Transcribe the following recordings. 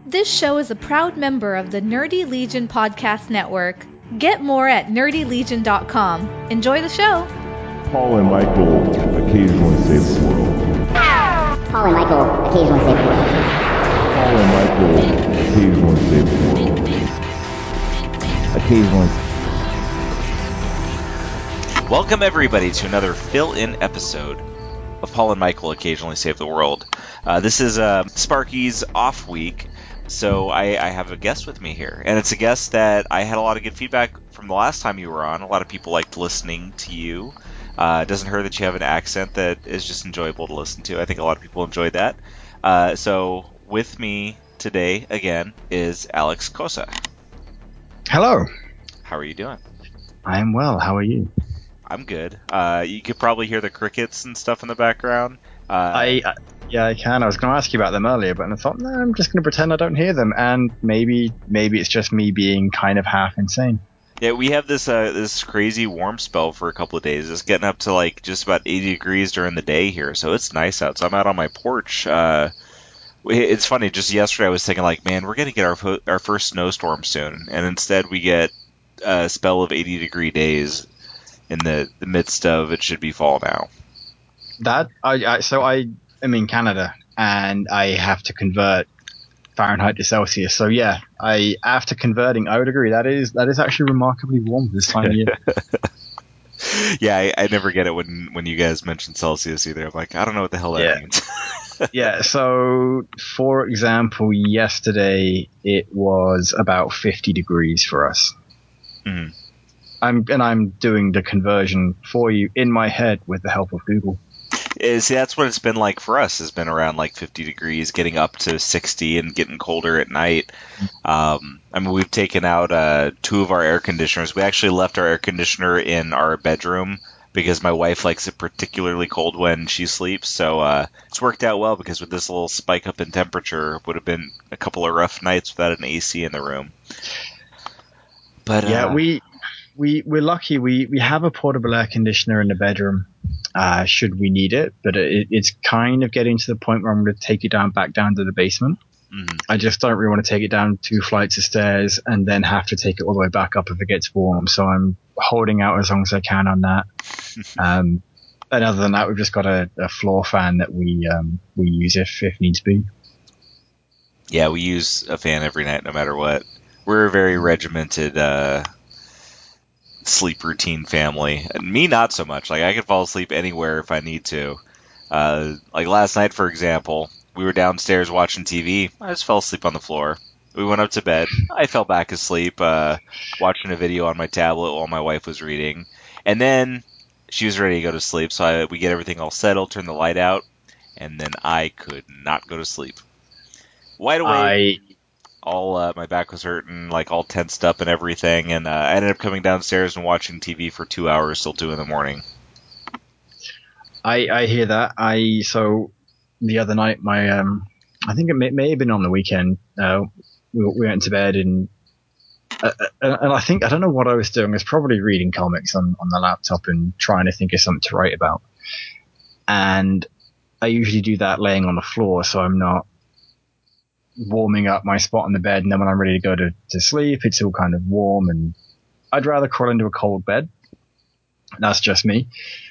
This show is a proud member of the Nerdy Legion Podcast Network. Get more at nerdylegion.com. Enjoy the show. Paul and Michael occasionally save the world. Paul and Michael occasionally save the world. Paul and Michael occasionally save the world. Occasionally. Welcome everybody to another fill-in episode of Paul and Michael Occasionally Save the World. This is Sparky's off week, so I have a guest with me here. And it's a guest that I had a lot of good feedback from the last time you were on. A lot of people liked listening to you. It doesn't hurt that you have an accent that is just enjoyable to listen to. I think a lot of people enjoyed that. So with me today, again, is Alex Cosa. Hello. How are you doing? I am well. How are you? I'm good. You could probably hear the crickets and stuff in the background. Yeah, I can. I was going to ask you about them earlier, but I thought, no, I'm just going to pretend I don't hear them, and maybe it's just me being kind of half insane. Yeah, we have this crazy warm spell for a couple of days. It's getting up to like just about 80 degrees during the day here, so it's nice out. So I'm out on my porch. It's funny. Just yesterday, I was thinking like, man, we're gonna get our first snowstorm soon, and instead we get a spell of 80-degree days in the midst of it should be fall now. I'm in Canada, and I have to convert Fahrenheit to Celsius. So yeah, after converting, I would agree that is actually remarkably warm this time of year. Yeah, I never get it when you guys mention Celsius either. I'm like, I don't know what the hell that means. Yeah, so for example, yesterday it was about 50 degrees for us. Mm-hmm. I'm doing the conversion for you in my head with the help of Google. See, that's what it's been like for us. Has been around like 50 degrees, getting up to 60, and getting colder at night. I mean, we've taken out 2 of our air conditioners. We actually left our air conditioner in our bedroom because my wife likes it particularly cold when she sleeps. So it's worked out well because with this little spike up in temperature, it would have been a couple of rough nights without an AC in the room. But yeah, we're lucky. We have a portable air conditioner in the bedroom, should we need it. But it's kind of getting to the point where I'm going to take it back down to the basement. Mm-hmm. I just don't really want to take it down 2 flights of stairs and then have to take it all the way back up if it gets warm. So I'm holding out as long as I can on that. And other than that, we've just got a floor fan that we use if needs be. Yeah, we use a fan every night, no matter what. We're a very regimented sleep routine family. And me, not so much. Like, I can fall asleep anywhere if I need to. Like last night, for example, we were downstairs watching TV. I just fell asleep on the floor. We went up to bed. I fell back asleep, watching a video on my tablet while my wife was reading. And then she was ready to go to sleep, so we get everything all settled, turn the light out, and then I could not go to sleep. Wide awake. All my back was hurting, like all tensed up and everything, and I ended up coming downstairs and watching TV for 2 hours till 2 in the morning. I hear that. So the other night, I think it may have been on the weekend. We went to bed and I think I don't know what I was doing. I was probably reading comics on the laptop and trying to think of something to write about. And I usually do that laying on the floor, so I'm not warming up my spot on the bed. And then when I'm ready to go to sleep, it's all kind of warm, and I'd rather crawl into a cold bed. That's just me.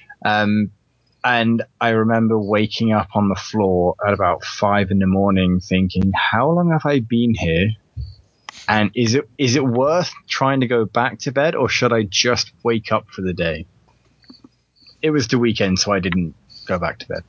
And I remember waking up on the floor at about 5 in the morning thinking, how long have I been here? And is it worth trying to go back to bed, or should I just wake up for the day? It was the weekend, so I didn't go back to bed.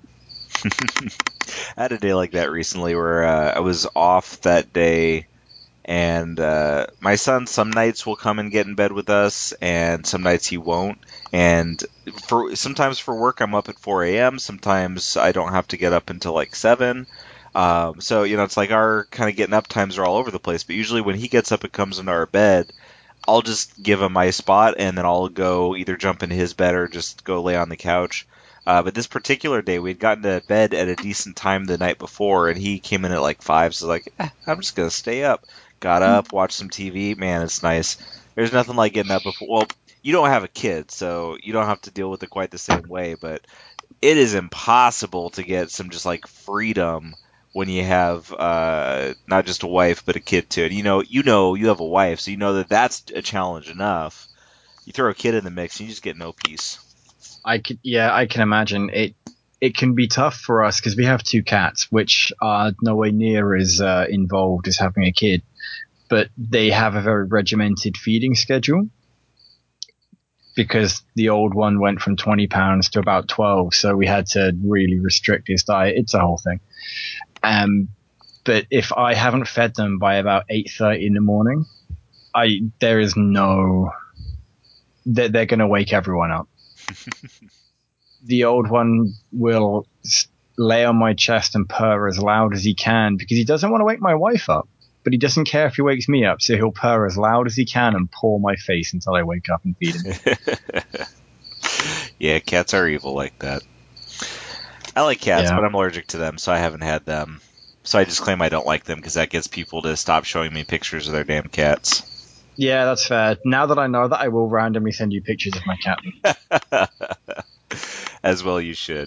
I had a day like that recently where I was off that day, and my son some nights will come and get in bed with us, and some nights he won't. And sometimes for work I'm up at 4 a.m. Sometimes I don't have to get up until like 7. So, it's like our kind of getting up times are all over the place. But usually when he gets up and comes into our bed, I'll just give him my spot, and then I'll go either jump into his bed or just go lay on the couch. But this particular day, we'd gotten to bed at a decent time the night before, and he came in at like 5, so I was like, I'm just going to stay up. Got up, watched some TV. Man, it's nice. There's nothing like getting up before. Well, you don't have a kid, so you don't have to deal with it quite the same way, but it is impossible to get some just like freedom when you have not just a wife but a kid too. And you have a wife, so you know that that's a challenge enough. You throw a kid in the mix, and you just get no peace. I can imagine it. It can be tough for us because we have 2 cats, which are nowhere near as involved as having a kid, but they have a very regimented feeding schedule because the old one went from 20 pounds to about 12, so we had to really restrict his diet. It's a whole thing. But if I haven't fed them by about 8:30 in the morning, there is no. They're going to wake everyone up. The old one will lay on my chest and purr as loud as he can because he doesn't want to wake my wife up, but he doesn't care if he wakes me up, so he'll purr as loud as he can and paw my face until I wake up and feed him. Yeah, cats are evil like that. I like cats, Yeah. but I'm allergic to them, so I haven't had them. So I just claim I don't like them because that gets people to stop showing me pictures of their damn cats. Yeah, that's fair. Now that I know that, I will randomly send you pictures of my cat. As well you should.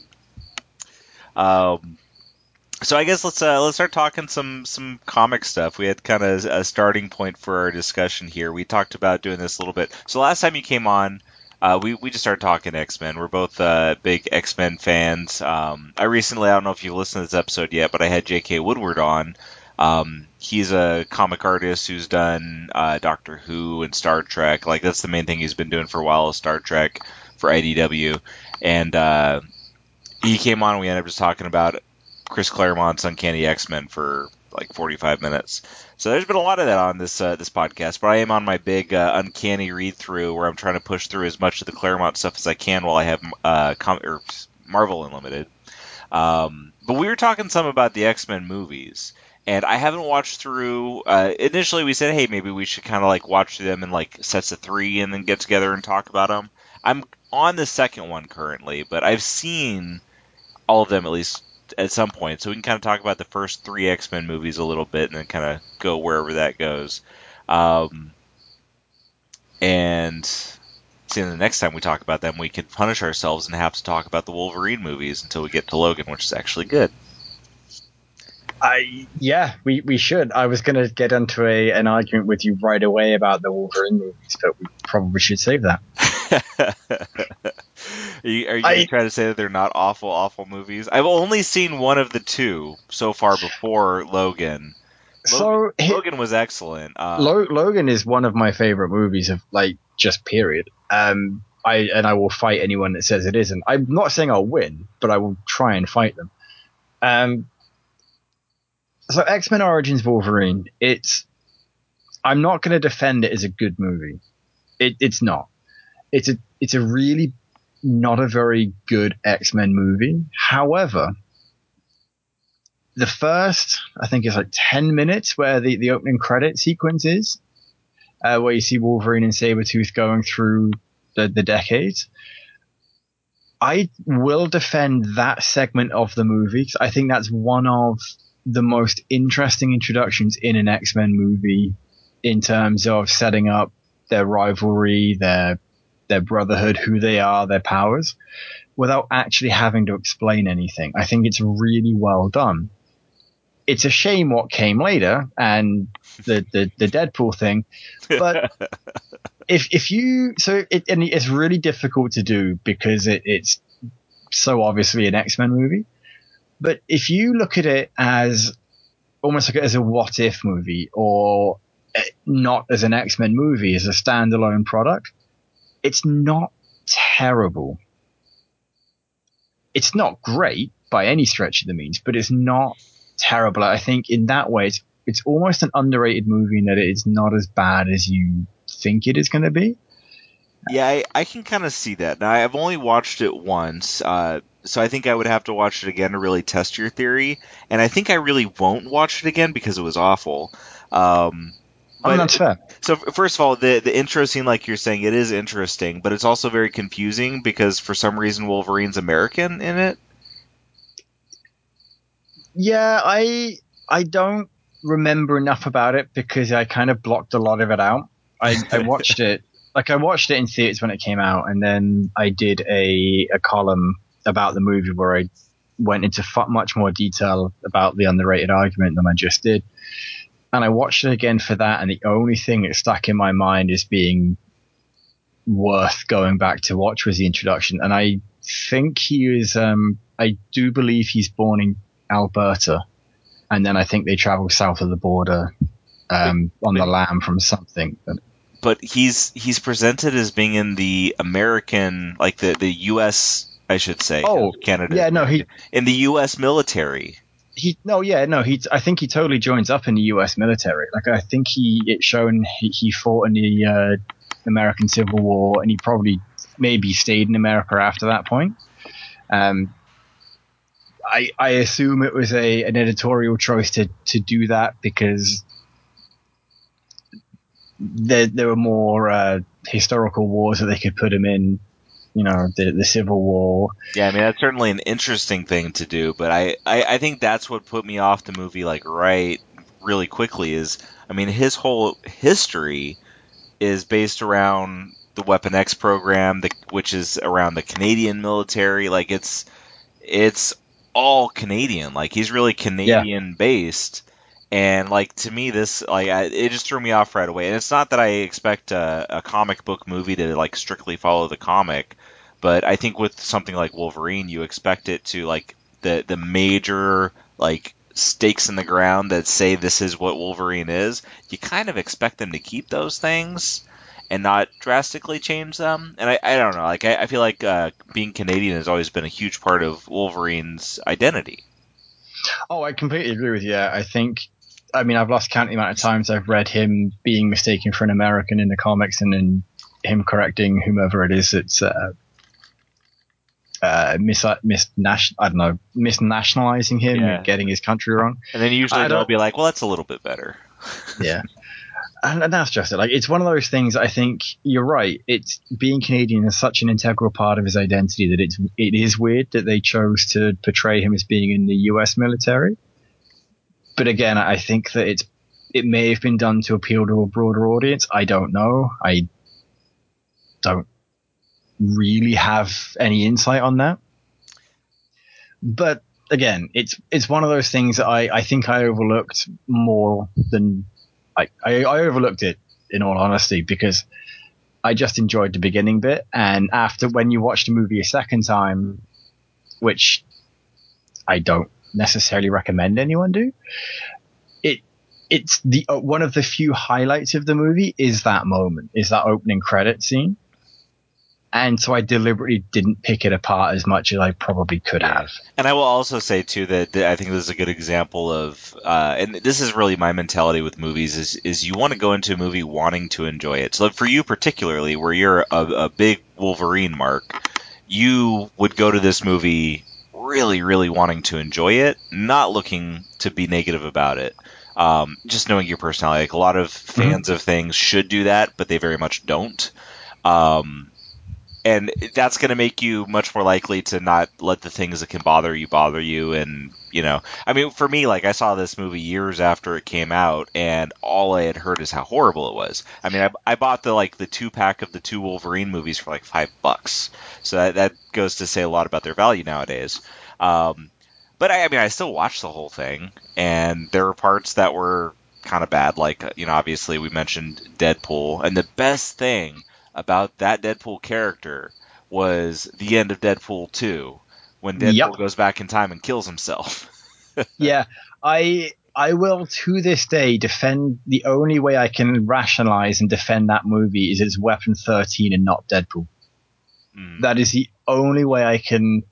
So I guess let's start talking some comic stuff. We had kind of a starting point for our discussion here. We talked about doing this a little bit. So last time you came on, we just started talking X-Men. We're both big X-Men fans. I don't know if you've listened to this episode yet, but I had J.K. Woodward on. He's a comic artist who's done Doctor Who and Star Trek. Like that's the main thing he's been doing for a while is Star Trek for IDW. And he came on and we ended up just talking about Chris Claremont's Uncanny X-Men for like 45 minutes. So there's been a lot of that on this podcast, but I am on my big Uncanny read-through where I'm trying to push through as much of the Claremont stuff as I can while I have Marvel Unlimited. But we were talking some about the X-Men movies, and I haven't watched through. Initially, we said, hey, maybe we should kind of like watch them in like sets of 3 and then get together and talk about them. I'm on the second one currently, but I've seen all of them at least at some point, so we can kind of talk about the first 3 X-Men movies a little bit and then kind of go wherever that goes. And see, the next time we talk about them, we can punish ourselves and have to talk about the Wolverine movies until we get to Logan, which is actually good. We should. I was going to get into an argument with you right away about the Wolverine movies, but we probably should save that. Are you trying to say that they're not awful movies? I've only seen one of the 2 so far before Logan. Logan was excellent. Logan is one of my favorite movies of like just period. I will fight anyone that says it isn't. I'm not saying I'll win, but I will try and fight them. So X-Men Origins Wolverine, I'm not going to defend it as a good movie. It's not. It's a really not a very good X-Men movie. However, the first, I think it's like 10 minutes where the opening credit sequence is, where you see Wolverine and Sabretooth going through the decades. I will defend that segment of the movie because I think that's one of the most interesting introductions in an X-Men movie in terms of setting up their rivalry, their brotherhood, who they are, their powers, without actually having to explain anything. I think it's really well done. It's a shame what came later and the Deadpool thing, but it's really difficult to do because it's so obviously an X-Men movie. But if you look at it as almost like as a what if movie or not as an X-Men movie, as a standalone product, it's not terrible. It's not great by any stretch of the means, but it's not terrible. I think in that way, it's almost an underrated movie in that it's not as bad as you think it is going to be. Yeah, I can kind of see that. Now, I've only watched it once, so I think I would have to watch it again to really test your theory. And I think I really won't watch it again because it was awful. But that's fair. So first of all, the intro scene, like you're saying, it is interesting, but it's also very confusing because for some reason Wolverine's American in it. Yeah, I don't remember enough about it because I kind of blocked a lot of it out. I watched it. I watched it in theaters when it came out, and then I did a column about the movie where I went into much more detail about the underrated argument than I just did. And I watched it again for that, and the only thing that stuck in my mind as being worth going back to watch was the introduction. And I think he is, I do believe he's born in Alberta, and then I think they travel south of the border on the lam from something. But he's presented as being in the American, like the U.S., I should say. Oh, Canada. Yeah, no, in the U.S. military. I think he totally joins up in the U.S. military. Like, I think it's shown he fought in the American Civil War, and he probably maybe stayed in America after that point. I assume it was an editorial choice to do that because there were more historical wars that they could put him in. You know, the Civil War. Yeah, I mean, that's certainly an interesting thing to do, but I think that's what put me off the movie, like, really quickly is, I mean, his whole history is based around the Weapon X program, which is around the Canadian military. Like, it's all Canadian. Like, he's really Canadian based. And, like, to me, this, like, it just threw me off right away. And it's not that I expect a comic book movie to, like, strictly follow the comic, but I think with something like Wolverine, you expect it to, like, the major, like, stakes in the ground that say this is what Wolverine is. You kind of expect them to keep those things and not drastically change them. And I don't know. Like, I feel like being Canadian has always been a huge part of Wolverine's identity. Oh, I completely agree with you. I mean, I've lost count the amount of times I've read him being mistaken for an American in the comics, and then him correcting whomever it is that's misnationalizing him and getting his country wrong. And then usually they'll be like, well, that's a little bit better. Yeah. And that's just it. Like, it's one of those things. I think you're right. It's being Canadian is such an integral part of his identity that it is weird that they chose to portray him as being in the U.S. military. But again, I think that it may have been done to appeal to a broader audience. I don't know. I don't really have any insight on that. But again, it's one of those things that I think I overlooked more than I overlooked it, in all honesty, because I just enjoyed the beginning bit. And after, when you watch the movie a second time, which I don't necessarily recommend anyone do, it's the one of the few highlights of the movie is that moment, is that opening credit scene. And so I deliberately didn't pick it apart as much as I probably could have. And I will also say, too, that I think this is a good example of, and this is really my mentality with movies, is you want to go into a movie wanting to enjoy it. So for you particularly, where you're a big Wolverine mark, you would go to this movie really, really wanting to enjoy it, not looking to be negative about it. Just knowing your personality. Like, a lot of fans of things should do that, but they very much don't. And that's going to make you much more likely to not let the things that can bother you. And, you know, I mean, for me, like, I saw this movie years after it came out, and all I had heard is how horrible it was. I mean, I bought the 2-pack of the 2 Wolverine movies for like $5. So that goes to say a lot about their value nowadays. But I mean, I still watched the whole thing, and there were parts that were kind of bad. Like, you know, obviously we mentioned Deadpool, and the best thing about that Deadpool character was the end of Deadpool 2, when Deadpool goes back in time and kills himself. Yeah, I will to this day defend, the only way I can rationalize and defend that movie is it's Weapon 13 and not Deadpool. That is the only way I can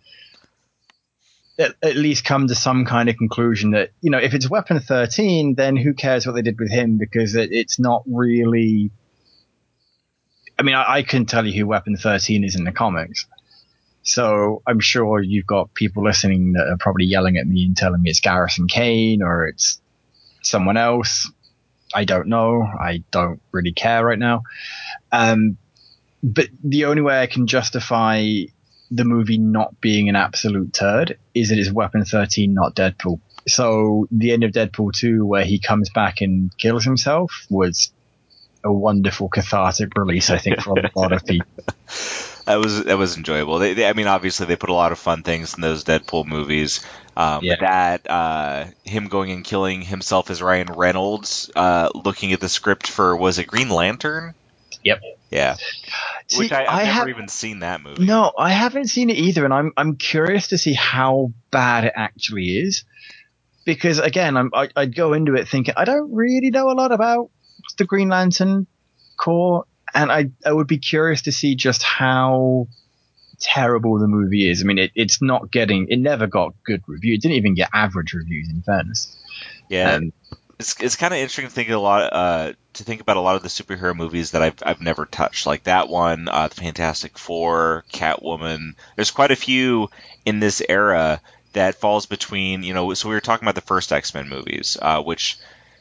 at least come to some kind of conclusion that, you know, if it's Weapon 13, then who cares what they did with him, because it's not really... I mean, I couldn't tell you who Weapon 13 is in the comics. So I'm sure you've got people listening that are probably yelling at me and telling me it's Garrison Kane or it's someone else. I don't know. I don't really care right now. But the only way I can justify the movie not being an absolute turd is that it's Weapon 13, not Deadpool. So the end of Deadpool 2, where he comes back and kills himself, was a wonderful cathartic release, I think, for a lot of people. That was enjoyable. I mean, obviously they put a lot of fun things in those Deadpool movies. Yeah. But that him going and killing himself as Ryan Reynolds, looking at the script for, was it Green Lantern? Yep. Yeah. See, Which I've never have even seen that movie. No, I haven't seen it either, and I'm curious to see how bad it actually is. Because again, I'd go into it thinking I don't really know a lot about the Green Lantern Corps, and I would be curious to see just how terrible the movie is. I mean, it never got good reviews. It didn't even get average reviews, in fairness. Yeah. It's kind of interesting to think about a lot of the superhero movies that I've never touched, like that one, the Fantastic Four, Catwoman. There's quite a few in this era that falls between, so we were talking about the first X-Men movies, which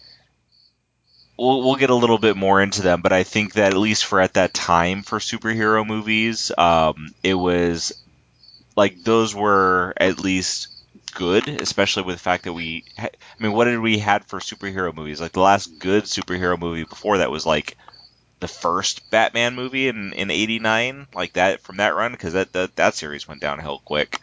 we'll get a little bit more into them, but I think that at least for at that time for superhero movies, it was like those were at least good, especially with the fact that what did we had for superhero movies? Like the last good superhero movie before that was like the first Batman movie in '89, like that from that run, because that series went downhill quick.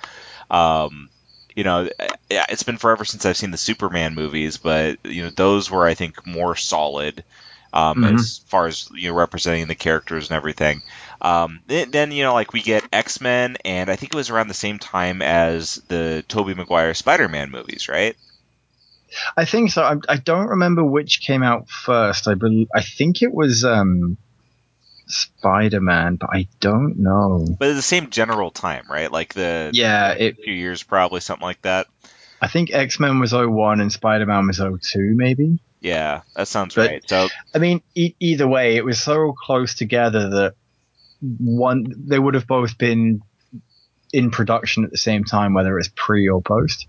It's been forever since I've seen the Superman movies, but those were, I think, more solid as far as representing the characters and everything. Then like we get X-Men, and I think it was around the same time as the Tobey Maguire Spider-Man movies, right? I think so. I don't remember which came out first. I think it was Spider-Man, but I don't know. But at the same general time, right? Like a few years, probably something like that. I think X-Men was 01 and Spider-Man was 02, maybe. Yeah, that sounds right. So, I mean, either way, it was so close together that they would have both been in production at the same time, whether it's pre or post.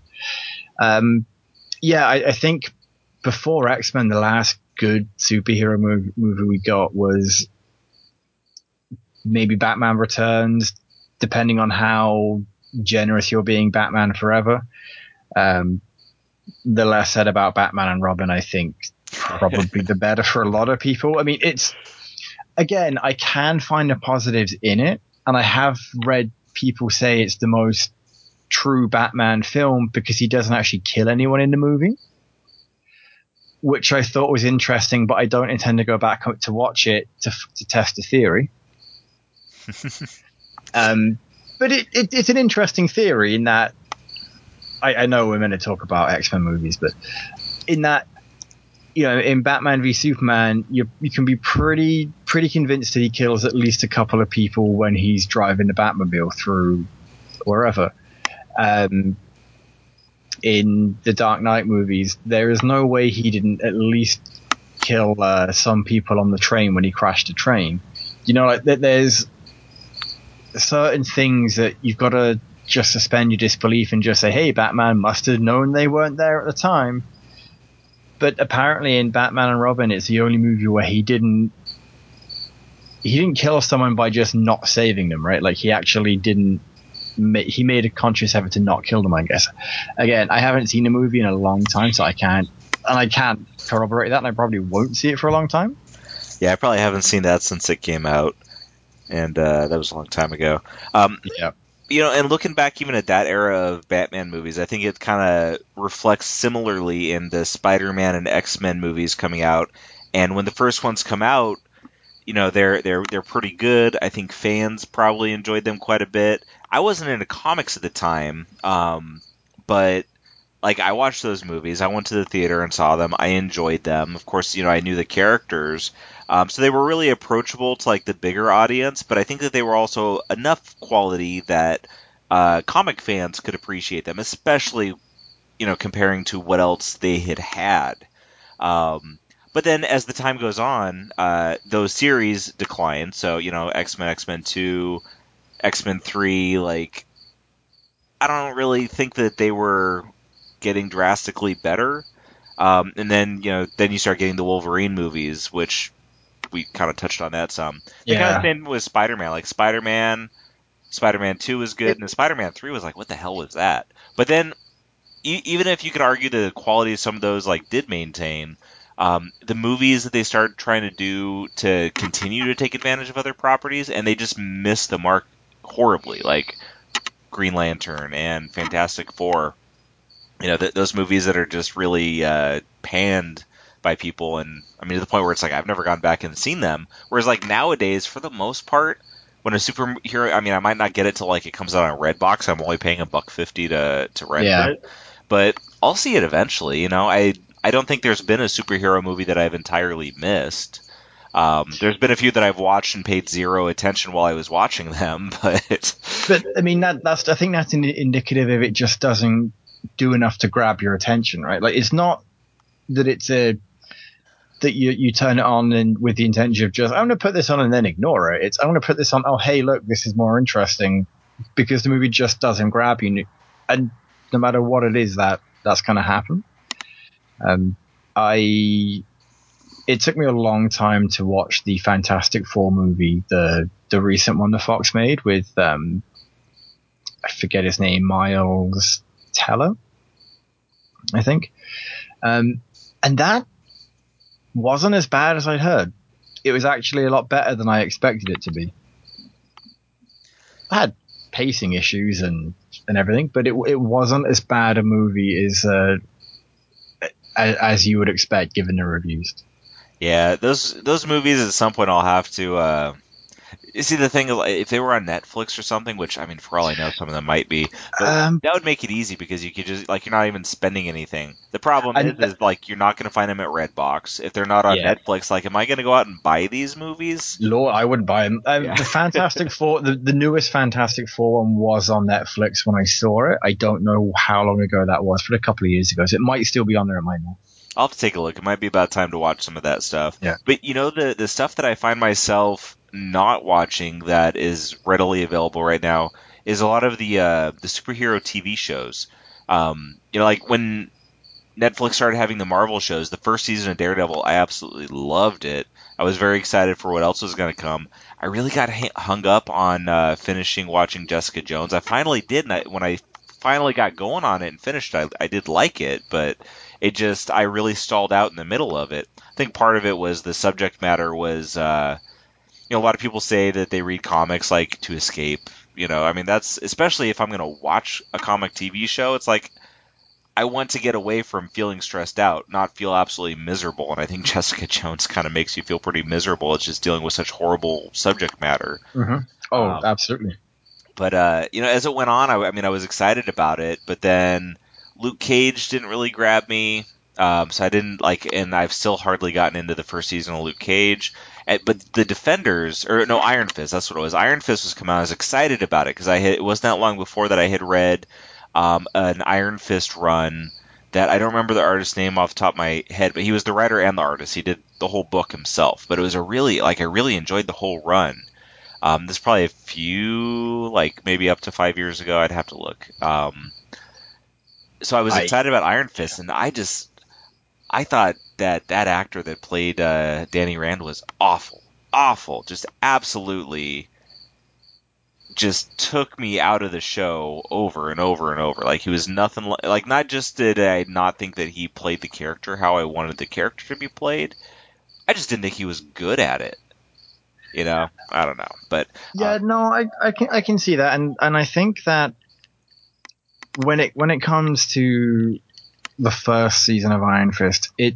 I think before X-Men, the last good superhero movie we got was maybe Batman Returns, depending on how generous you're being, Batman Forever. The less said about Batman and Robin, I think, probably the better for a lot of people. I mean, again, I can find the positives in it, and I have read people say it's the most true Batman film because he doesn't actually kill anyone in the movie, which I thought was interesting, but I don't intend to go back to watch it to test the theory. But it's an interesting theory in that I know we're meant to talk about X-Men movies, but in that, in Batman v Superman, you can be pretty convinced that he kills at least a couple of people when he's driving the Batmobile through wherever. In the Dark Knight movies, there is no way he didn't at least kill some people on the train when he crashed a train. There's certain things that you've got to just suspend your disbelief and just say, hey, Batman must have known they weren't there at the time. But apparently in Batman and Robin, it's the only movie where he didn't kill someone by just not saving them, right? Like he actually he made a conscious effort to not kill them, I guess. Again, I haven't seen the movie in a long time, so I can't corroborate that, and I probably won't see it for a long time. Yeah, I probably haven't seen that since it came out, and that was a long time ago. Yeah. And looking back even at that era of Batman movies, I think it kind of reflects similarly in the Spider-Man and X-Men movies coming out. And when the first ones come out, they're pretty good. I think fans probably enjoyed them quite a bit. I wasn't into comics at the time, but like I watched those movies. I went to the theater and saw them. I enjoyed them. Of course, I knew the characters. So they were really approachable to like the bigger audience, but I think that they were also enough quality that comic fans could appreciate them, especially comparing to what else they had had. But then as the time goes on, those series decline. So X-Men, X-Men 2, X-Men 3, like I don't really think that they were getting drastically better. And then then you start getting the Wolverine movies, which we kind of touched on that some. The kind of thing with Spider-Man, like Spider-Man 2 was good, and then Spider-Man 3 was like, what the hell was that? But then, even if you could argue the quality of some of those like did maintain, the movies that they start trying to do to continue to take advantage of other properties, and they just miss the mark horribly, like Green Lantern and Fantastic Four. Those movies that are just really panned by people, and I mean to the point where it's like I've never gone back and seen them. Whereas like nowadays, for the most part, when a superhero, I mean, I might not get it till like it comes out on Redbox. I'm only paying $1.50 to rent it, but I'll see it eventually. I don't think there's been a superhero movie that I've entirely missed. There's been a few that I've watched and paid zero attention while I was watching them, but I mean I think that's indicative of it just doesn't do enough to grab your attention, right? Like it's not that that you turn it on and with the intention of just I'm going to put this on and then ignore it. It's I'm going to put this on. Oh, hey, look, this is more interesting, because the movie just doesn't grab you, and no matter what it is, that's going to happen. It took me a long time to watch the Fantastic Four movie, the recent one the Fox made with I forget his name, Miles Teller, I think, and that wasn't as bad as I'd heard. It was actually a lot better than I expected it to be. I had pacing issues and everything, but it wasn't as bad a movie as you would expect given the reviews. Yeah, those movies at some point I'll have to. You see, the thing is, if they were on Netflix or something, which I mean, for all I know, some of them might be, but that would make it easy because you could just like you're not even spending anything. The problem is like you're not going to find them at Redbox if they're not on Netflix. Like, am I going to go out and buy these movies? Lord, I wouldn't buy them. The Fantastic Four, the newest Fantastic Four one was on Netflix when I saw it. I don't know how long ago that was, but a couple of years ago. So it might still be on there. It might not. I'll have to take a look. It might be about time to watch some of that stuff. Yeah. But the stuff that I find myself not watching that is readily available right now is a lot of the superhero TV shows. Like when Netflix started having the Marvel shows, the first season of Daredevil, I absolutely loved it. I was very excited for what else was going to come. I really got hung up on finishing watching Jessica Jones. I finally did, and when I finally got going on it and finished, I did like it, but I really stalled out in the middle of it. I think part of it was the subject matter was, a lot of people say that they read comics like to escape. I mean, that's especially if I'm going to watch a comic TV show. It's like I want to get away from feeling stressed out, not feel absolutely miserable. And I think Jessica Jones kind of makes you feel pretty miserable. It's just dealing with such horrible subject matter. Mm-hmm. Oh, absolutely. But as it went on, I was excited about it. But then Luke Cage didn't really grab me. So I didn't and I've still hardly gotten into the first season of Luke Cage. But the Defenders, Iron Fist, that's what it was. Iron Fist was coming out. I was excited about it because it wasn't that long before that I had read an Iron Fist run that I don't remember the artist's name off the top of my head, but he was the writer and the artist. He did the whole book himself. But it was I really enjoyed the whole run. This is probably a few, maybe up to 5 years ago. I'd have to look. So I was excited about Iron Fist, and I thought that actor that played Danny Rand was awful, just absolutely, just took me out of the show over and over and over. Like he was nothing like. Not just did I not think that he played the character how I wanted the character to be played, I just didn't think he was good at it. I don't know, but I can see that, and I think that when it comes to the first season of Iron Fist, it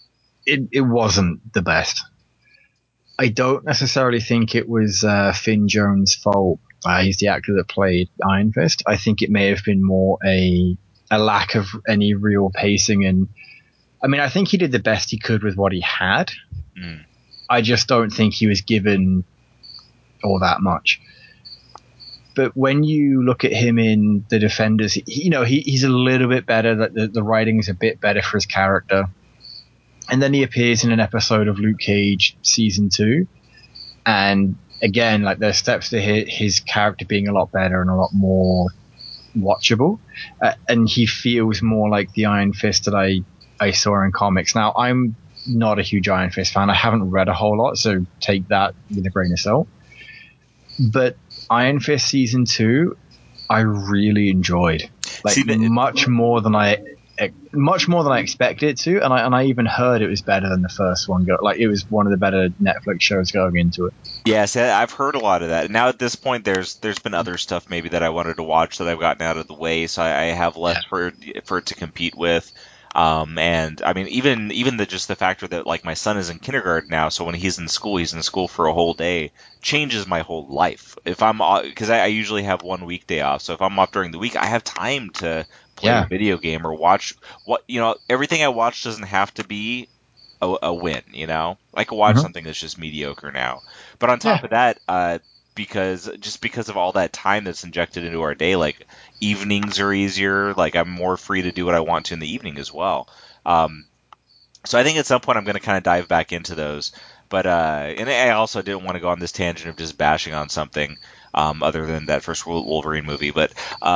wasn't the best. I don't necessarily think it was Finn Jones' fault. He's the actor that played Iron Fist. I think it may have been more a lack of any real pacing, and I mean, I think he did the best he could with what he had. Mm. I just don't think he was given all that much. But when you look at him in The Defenders, he's a little bit better. The writing is a bit better for his character. And then he appears in an episode of Luke Cage season 2. And again, there's steps to his character being a lot better and a lot more watchable. And he feels more like the Iron Fist that I saw in comics. Now, I'm not a huge Iron Fist fan. I haven't read a whole lot, so take that with a grain of salt. But Iron Fist season 2, I really enjoyed. Much more than I much more than I expected it to, and I even heard it was better than the first one. Like, it was one of the better Netflix shows going into it. Yes, I've heard a lot of that. Now at this point, there's been other stuff maybe that I wanted to watch that I've gotten out of the way, so I have less for it to compete with. And I mean, even just the factor that like my son is in kindergarten now, so when he's in school for a whole day, changes my whole life. If I'm because I usually have one weekday off, so if I'm off during the week, I have time to play a video game or watch everything I watch doesn't have to be a win, I could watch something that's just mediocre now. But on top of that, because of all that time that's injected into our day, like evenings are easier. Like I'm more free to do what I want to in the evening as well. So I think at some point I'm going to kind of dive back into those. But and I also didn't want to go on this tangent of just bashing on something other than that first Wolverine movie. But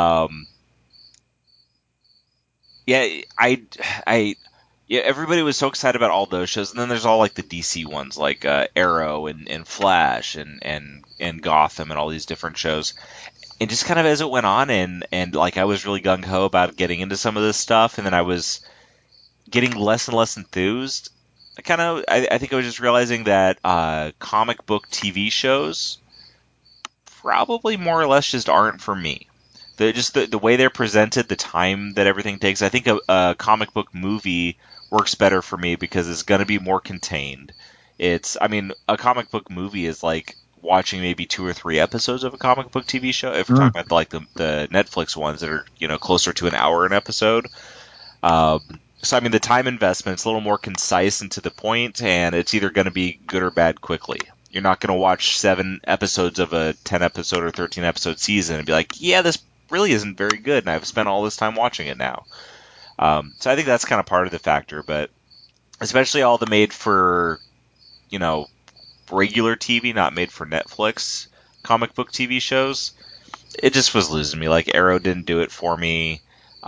yeah, everybody was so excited about all those shows, and then there's all like the DC ones, like Arrow and Flash and Gotham and all these different shows. And just kind of as it went on, and like I was really gung ho about getting into some of this stuff, and then I was getting less and less enthused. I think I was just realizing that comic book TV shows probably more or less just aren't for me. The way they're presented, the time that everything takes. I think a comic book movie works better for me because it's going to be more contained. A comic book movie is like watching maybe 2 or 3 episodes of a comic book TV show. If we're talking about like the Netflix ones that are closer to an hour an episode. So the time investment is a little more concise and to the point, and it's either going to be good or bad quickly. You're not going to watch 7 episodes of a 10 episode or 13 episode season and be like, yeah, this really isn't very good, and I've spent all this time watching it now. So I think that's kind of part of the factor, but especially all the made for, regular TV, not made for Netflix comic book TV shows, it just was losing me. Like Arrow didn't do it for me.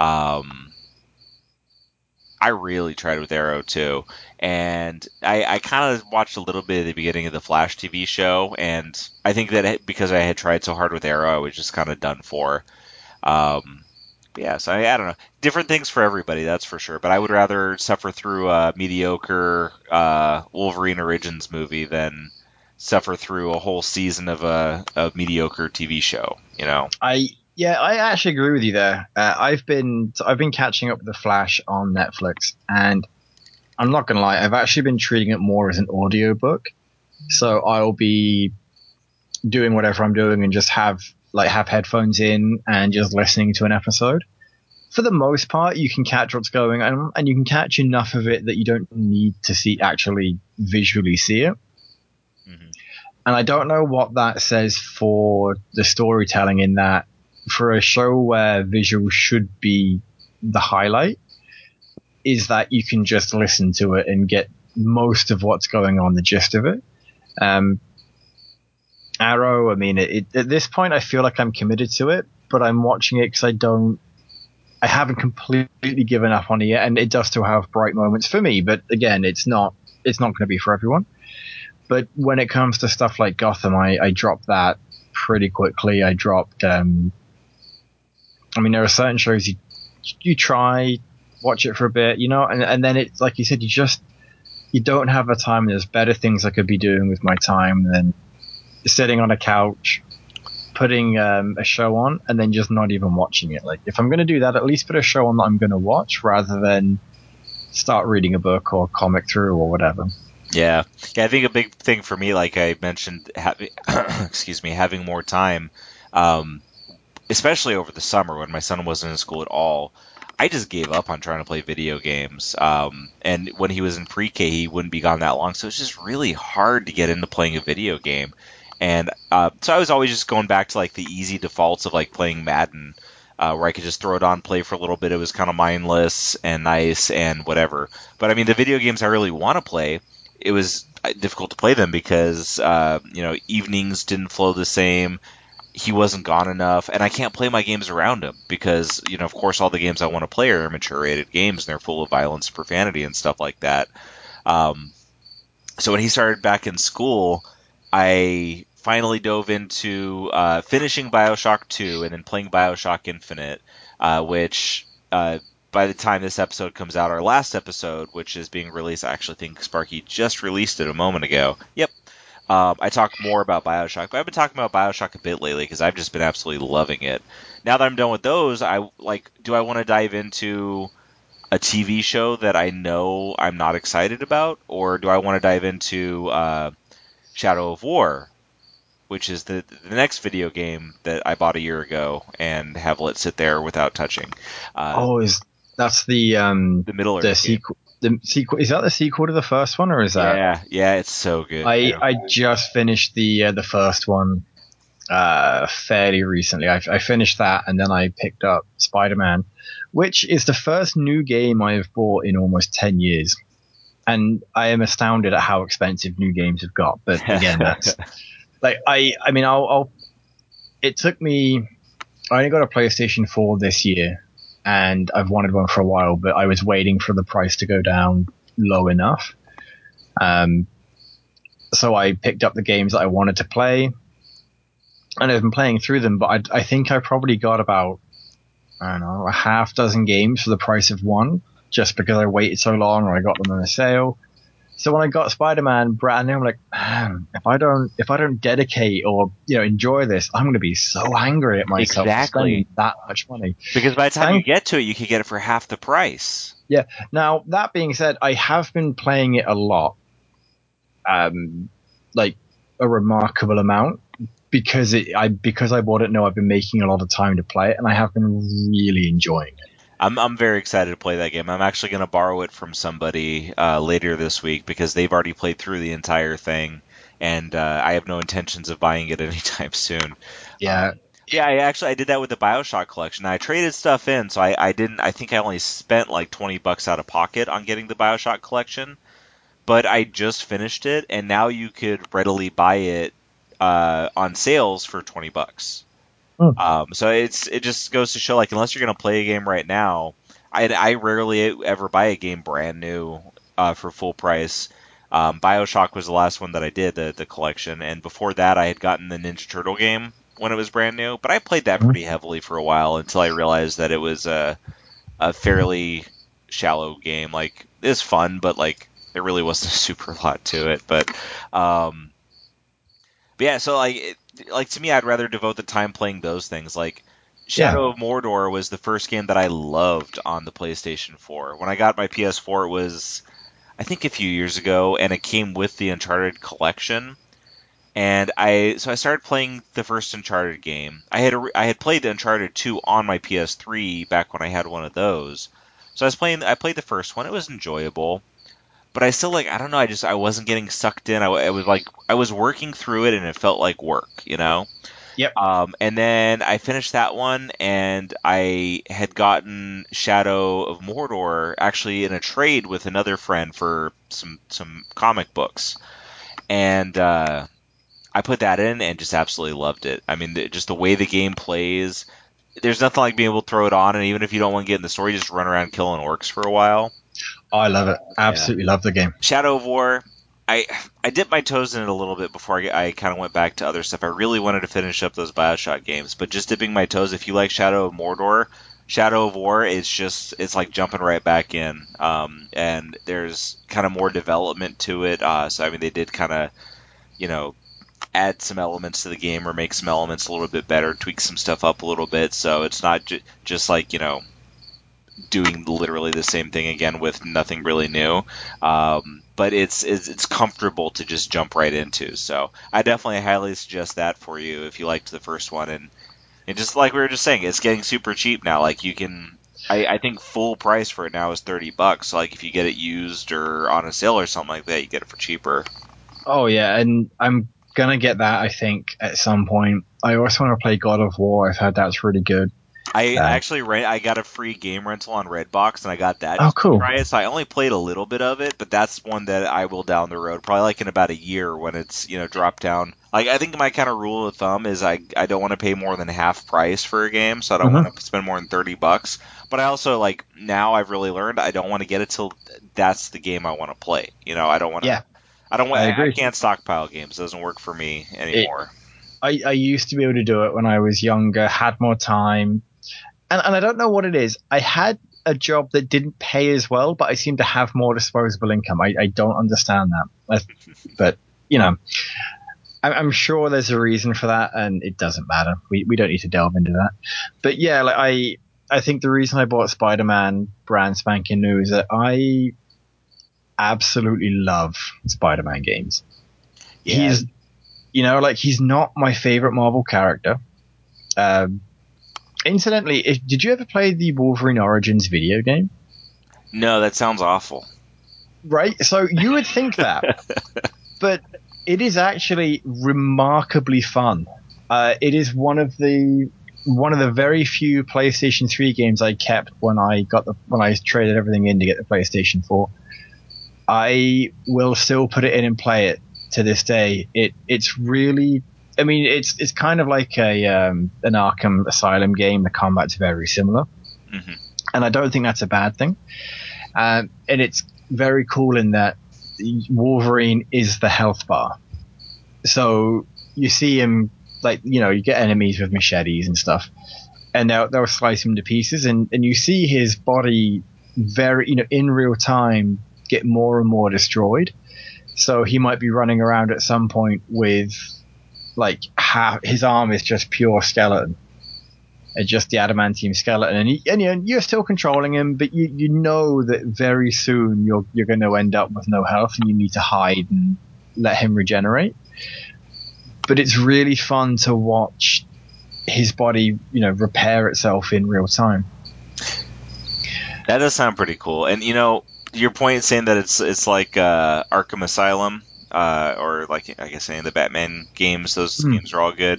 I really tried with Arrow too, and I kind of watched a little bit at the beginning of the Flash TV show, and I think that because I had tried so hard with Arrow, I was just kind of done for. Yeah, so I don't know. Different things for everybody, that's for sure. But I would rather suffer through a mediocre Wolverine Origins movie than suffer through a whole season of a mediocre TV show. I actually agree with you there. I've been catching up with The Flash on Netflix, and I'm not gonna lie, I've actually been treating it more as an audiobook. So I'll be doing whatever I'm doing and just have headphones in and just listening to an episode. For the most part, you can catch what's going on, and you can catch enough of it that you don't need to actually visually see it. Mm-hmm. And I don't know what that says for the storytelling, in that for a show where visual should be the highlight, is that you can just listen to it and get most of what's going on, the gist of it. Arrow, at this point I feel like I'm committed to it, but I'm watching it because I haven't completely given up on it yet, and it does still have bright moments for me, but again, it's not going to be for everyone. But when it comes to stuff like Gotham, I dropped that pretty quickly. I dropped, there are certain shows you try, watch it for a bit, and then it's like you said, you don't have the time. There's better things I could be doing with my time than sitting on a couch, putting a show on, and then just not even watching it. Like, if I'm going to do that, at least put a show on that I'm going to watch, rather than start reading a book or comic through or whatever. Yeah, I think a big thing for me, like I mentioned, having more time, especially over the summer when my son wasn't in school at all, I just gave up on trying to play video games. And when he was in pre-K, he wouldn't be gone that long, so it's just really hard to get into playing a video game. And so I was always just going back to like the easy defaults of like playing Madden, where I could just throw it on, play for a little bit. It was kind of mindless and nice and whatever. But the video games I really want to play, it was difficult to play them because evenings didn't flow the same. He wasn't gone enough, and I can't play my games around him because of course all the games I want to play are mature-rated games, and they're full of violence, profanity, and stuff like that. So when he started back in school, I finally dove into finishing BioShock 2 and then playing BioShock Infinite, which by the time this episode comes out, our last episode, which is being released, I actually think Sparky just released it a moment ago. Yep. I talk more about Bioshock, but I've been talking about Bioshock a bit lately because I've just been absolutely loving it. Now that I'm done with those, do I want to dive into a TV show that I know I'm not excited about, or do I want to dive into Shadow of War, which is the next video game that I bought a year ago and have let sit there without touching? That's the Middle Earth the game. sequel? The sequel, is that the sequel to the first one, or is that? Yeah, it's so good. I just finished the first one fairly recently. I finished that, and then I picked up Spider-Man, which is the first new game I have bought in almost 10 years. And I am astounded at how expensive new games have got. But again, that's like it took me. I only got a PlayStation 4 this year, and I've wanted one for a while, but I was waiting for the price to go down low enough. So I picked up the games that I wanted to play, and I've been playing through them, but I think I probably got about, I don't know, a half dozen games for the price of one, just because I waited so long or I got them on a sale. So when I got Spider-Man brand new, I'm like, man, if I don't dedicate or enjoy this, I'm going to be so angry at myself for spending that much money. Because by the time you get to it, you could get it for half the price. Yeah. Now that being said, I have been playing it a lot, like a remarkable amount, because I bought it. No, I've been making a lot of time to play it, and I have been really enjoying it. I'm very excited to play that game. I'm actually going to borrow it from somebody later this week because they've already played through the entire thing, and I have no intentions of buying it anytime soon. Yeah. I did that with the BioShock collection. I traded stuff in, so I think I only spent like $20 out of pocket on getting the BioShock collection, but I just finished it, and now you could readily buy it on sales for $20. So it just goes to show, like, unless you're going to play a game right now, I rarely ever buy a game brand new for full price. BioShock was the last one that I did, the collection, and before that I had gotten the Ninja Turtle game when it was brand new, but I played that pretty heavily for a while until I realized that it was a fairly shallow game. Like, it's fun, but like there really wasn't a super lot to it. But yeah, so like to me, I'd rather devote the time playing those things. Like Shadow of Mordor was the first game that I loved on the PlayStation 4. When I got my PS4, it was, I think, a few years ago, and it came with the Uncharted collection. And I started playing the first Uncharted game. I had played Uncharted 2 on my PS3 back when I had one of those. So I played the first one. It was enjoyable. But I still, like, I don't know, I wasn't getting sucked in. I was working through it and it felt like work, you know? Yep. And then I finished that one, and I had gotten Shadow of Mordor actually in a trade with another friend for some comic books. And I put that in and just absolutely loved it. I mean, just the way the game plays, there's nothing like being able to throw it on, and even if you don't want to get in the story, just run around killing orcs for a while. Oh, I love it. Absolutely love the game. Shadow of War, I dipped my toes in it a little bit before I kind of went back to other stuff. I really wanted to finish up those BioShock games, but just dipping my toes, if you like Shadow of Mordor, Shadow of War, it's like jumping right back in. And there's kind of more development to it. So I mean, they did kind of, add some elements to the game or make some elements a little bit better, tweak some stuff up a little bit. So it's not just like, doing literally the same thing again with nothing really new. But it's comfortable to just jump right into. So I definitely highly suggest that for you if you liked the first one. And just like we were just saying, it's getting super cheap now. Like you can, I think full price for it now is $30. So like if you get it used or on a sale or something like that, you get it for cheaper. Oh yeah, and I'm gonna get that, I think, at some point. I also want to play God of War. I've heard that's really good. I got a free game rental on Redbox, and I got that. Oh, cool. Try it. So I only played a little bit of it, but that's one that I will down the road, probably like in about a year when it's dropped down. Like I think my kind of rule of thumb is I don't want to pay more than half price for a game, so I don't want to spend more than $30. But I also now I've really learned I don't want to get it till that's the game I want to play. I don't want to. Yeah. I can't stockpile games. It doesn't work for me anymore. I used to be able to do it when I was younger, had more time. And I don't know what it is. I had a job that didn't pay as well, but I seem to have more disposable income. I don't understand that. But, you know, I'm sure there's a reason for that, and it doesn't matter. We don't need to delve into that. But yeah, like I think the reason I bought Spider-Man brand spanking new is that I absolutely love Spider-Man games. Yeah. He's, you know, like he's not my favorite Marvel character. Incidentally, did you ever play the Wolverine Origins video game? No, that sounds awful. Right? So you would think that, but it is actually remarkably fun. It is one of the very few PlayStation 3 games I kept when I traded everything in to get the PlayStation 4. I will still put it in and play it to this day. It's really, I mean, it's kind of like an Arkham Asylum game. The combat's very similar, and I don't think that's a bad thing. And it's very cool in that Wolverine is the health bar. So you see him, like, you know, you get enemies with machetes and stuff, and they'll slice him to pieces, and you see his body very, you know, in real time get more and more destroyed. So he might be running around at some point with, like, half his arm is just pure skeleton. It's just the adamantium skeleton, and you're still controlling him, but you know that very soon you're going to end up with no health, and you need to hide and let him regenerate. But it's really fun to watch his body, you know, repair itself in real time. That does sound pretty cool. And, you know, your point saying that it's like Arkham Asylum, or like, I guess, any of the Batman games, those games are all good.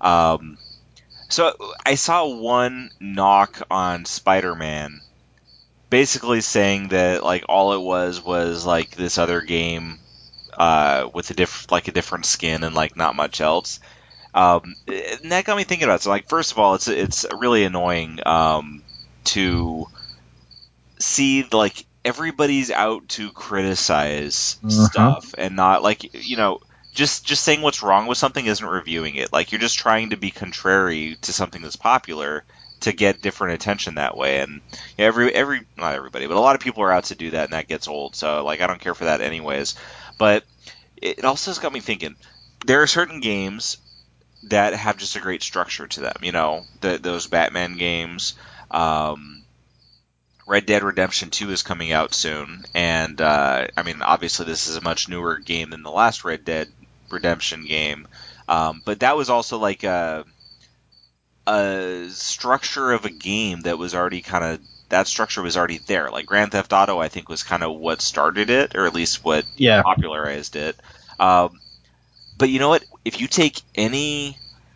So I saw one knock on Spider-Man, basically saying that, like, all it was like this other game with a different skin and, like, not much else. And that got me thinking about it. So, like, first of all, it's really annoying to see, like, everybody's out to criticize stuff and not, like, you know, just saying what's wrong with something isn't reviewing it. Like, you're just trying to be contrary to something that's popular to get different attention that way. And not everybody, but a lot of people are out to do that, and that gets old. So, like, I don't care for that anyways. But it also has got me thinking, there are certain games that have just a great structure to them. You know, those Batman games. Red Dead Redemption 2 is coming out soon, and I mean, obviously this is a much newer game than the last Red Dead Redemption game, but that was also like a structure of a game that was already that structure was already there. Like Grand Theft Auto, I think, was kind of what started it, or at least what popularized it. But you know what? If you take any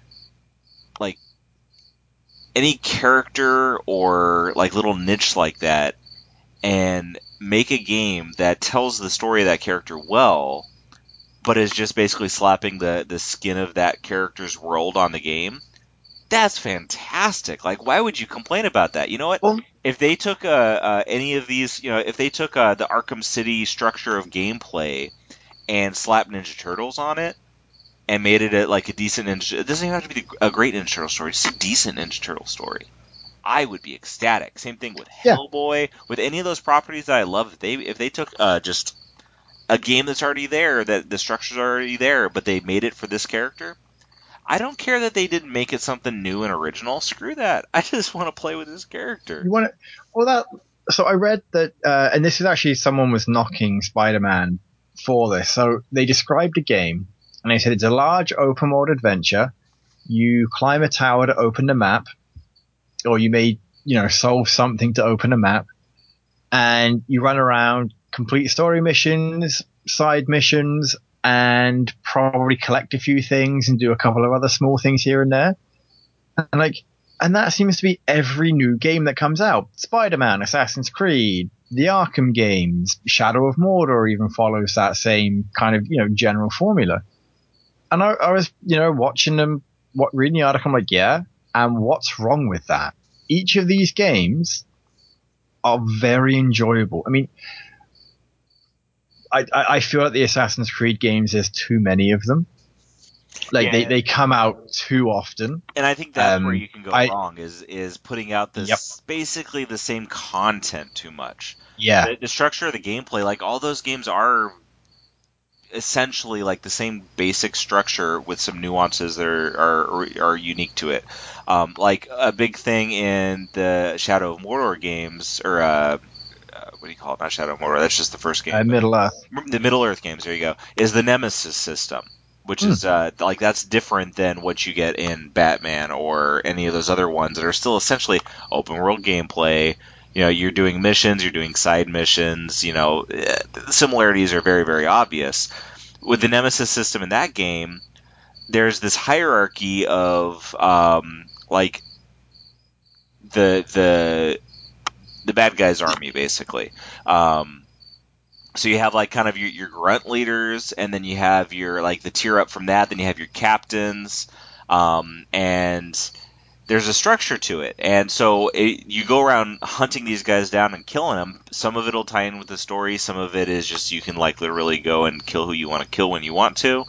character or like little niche like that and make a game that tells the story of that character well, but is just basically slapping the skin of that character's world on the game, that's fantastic. Like, why would you complain about that? You know what? Well, if they took any of these, you know, if they took the Arkham City structure of gameplay and slapped Ninja Turtles on it, and made it like a decent Ninja... It doesn't even have to be a great Ninja Turtle story, just a decent Ninja Turtle story. I would be ecstatic. Same thing with Hellboy, with any of those properties that I love. If they took just a game that's already there, that the structure's already there, but they made it for this character, I don't care that they didn't make it something new and original. Screw that. I just want to play with this character. You want to? Well, so I read that, and this is actually someone was knocking Spider-Man for this. So they described a game, and they said it's a large open world adventure. You climb a tower to open the map, or you may, you know, solve something to open a map, and you run around, complete story missions, side missions, and probably collect a few things and do a couple of other small things here and there. And that seems to be every new game that comes out. Spider-Man, Assassin's Creed, the Arkham games, Shadow of Mordor even follows that same kind of, you know, general formula. And I was, you know, watching them, reading the article, I'm like, yeah, and what's wrong with that? Each of these games are very enjoyable. I mean, I feel like the Assassin's Creed games, there's too many of them. Like Yeah. they come out too often. And I think that's where you can go I- wrong is putting out this basically the same content too much. Yeah. The structure of the gameplay, like all those games are essentially like the same basic structure with some nuances that are unique to it. Like a big thing in the Shadow of Mordor games, or what do you call it? Not Shadow of Mordor. That's just the first game. Middle Earth. The Middle Earth games. There you go. Is the Nemesis system, which is like that's different than what you get in Batman or any of those other ones that are still essentially open world gameplay. You know, you're doing missions, you're doing side missions. You know, the similarities are very, very obvious. With the Nemesis system in that game, there's this hierarchy of like the bad guys' army, basically. So you have like kind of your grunt leaders, and then you have your like the tier up from that. Then you have your captains, and there's a structure to it. And so you go around hunting these guys down and killing them. Some of it'll tie in with the story. Some of it is just you can like literally go and kill who you want to kill when you want to.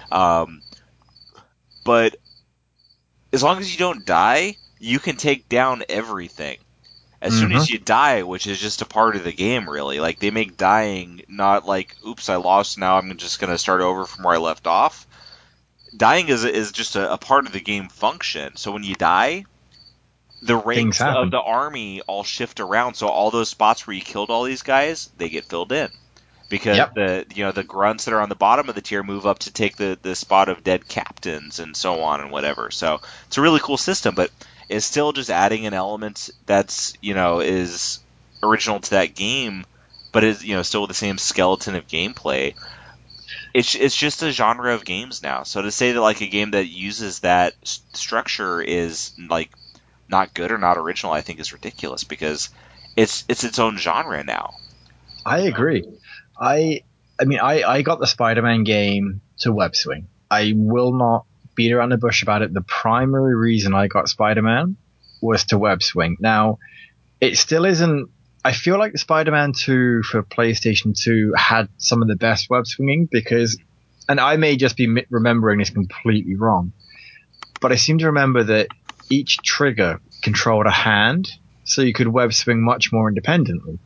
But as long as you don't die, you can take down everything. As soon as you die, which is just a part of the game, really, like they make dying not like, oops, I lost, now I'm just going to start over from where I left off. Dying is just a part of the game function. So when you die, the ranks of the army all shift around. So all those spots where you killed all these guys, they get filled in. Because the grunts that are on the bottom of the tier move up to take the spot of dead captains and so on and whatever. So it's a really cool system, but it's still just adding an element that's is original to that game, but is still with the same skeleton of gameplay. It's just a genre of games now. So to say that like a game that uses that structure is like not good or not original, I think is ridiculous because it's its own genre now. I agree. I mean, I got the Spider-Man game to web swing. I will not beat around the bush about it. The primary reason I got Spider-Man was to web swing. Now, it still isn't. I feel like Spider-Man 2 for PlayStation 2 had some of the best web swinging because, and I may just be remembering this completely wrong, but I seem to remember that each trigger controlled a hand, so you could web swing much more independently.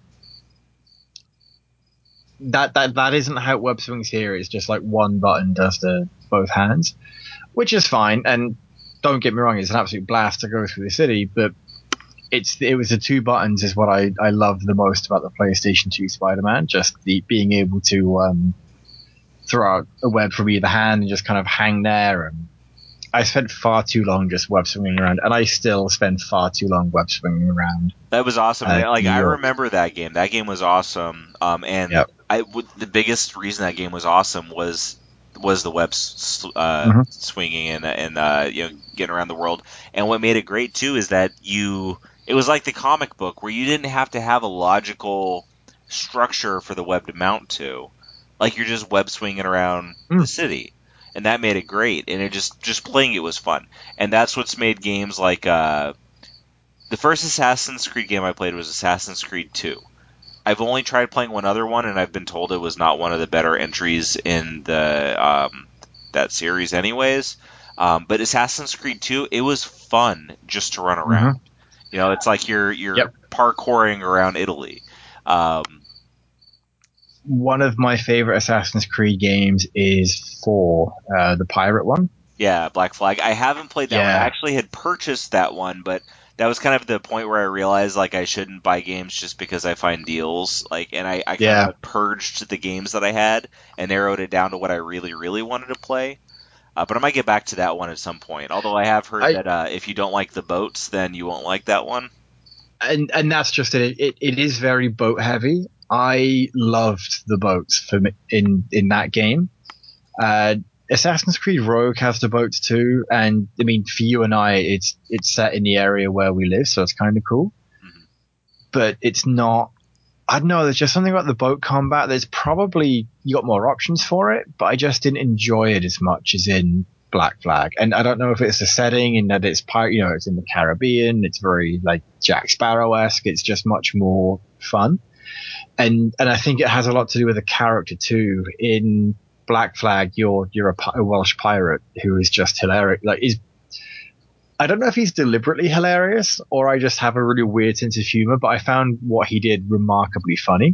That isn't how web swings here. It's just like one button does both hands, which is fine. And don't get me wrong, it's an absolute blast to go through the city. But it was the two buttons is what I love the most about the PlayStation 2 Spider-Man. Just the being able to throw out a web from either hand and just kind of hang there. And I spent far too long just web swinging around, and I still spend far too long web swinging around. That was awesome. I remember that game. That game was awesome. And the biggest reason that game was awesome was the web swinging and getting around the world. And what made it great too is that it was like the comic book where you didn't have to have a logical structure for the web to mount to. Like you're just web swinging around the city. And that made it great, and it just playing it was fun. And that's what's made games like the first Assassin's Creed game I played was Assassin's Creed 2. I've only tried playing one other one, and I've been told it was not one of the better entries in the that series, anyways. But Assassin's Creed 2, it was fun just to run around. It's like you're parkouring around Italy. One of my favorite Assassin's Creed games is 4, the pirate one. Yeah, Black Flag. I haven't played that one. I actually had purchased that one, but that was kind of the point where I realized like I shouldn't buy games just because I find deals. And I kind of purged the games that I had and narrowed it down to what I really, really wanted to play. But I might get back to that one at some point. Although I have heard that if you don't like the boats, then you won't like that one. And that's just it. It is very boat heavy. I loved the boats in that game. Assassin's Creed Rogue has the boats too, and I mean for you and I, it's set in the area where we live, so it's kind of cool. But it's not. I don't know. There's just something about the boat combat. There's probably you got more options for it, but I just didn't enjoy it as much as in Black Flag. And I don't know if it's the setting in that it's it's in the Caribbean. It's very like Jack Sparrow-esque. It's just much more fun. And I think it has a lot to do with the character too. In Black Flag, you're a Welsh pirate who is just hilarious. Like, I don't know if he's deliberately hilarious or I just have a really weird sense of humor, but I found what he did remarkably funny.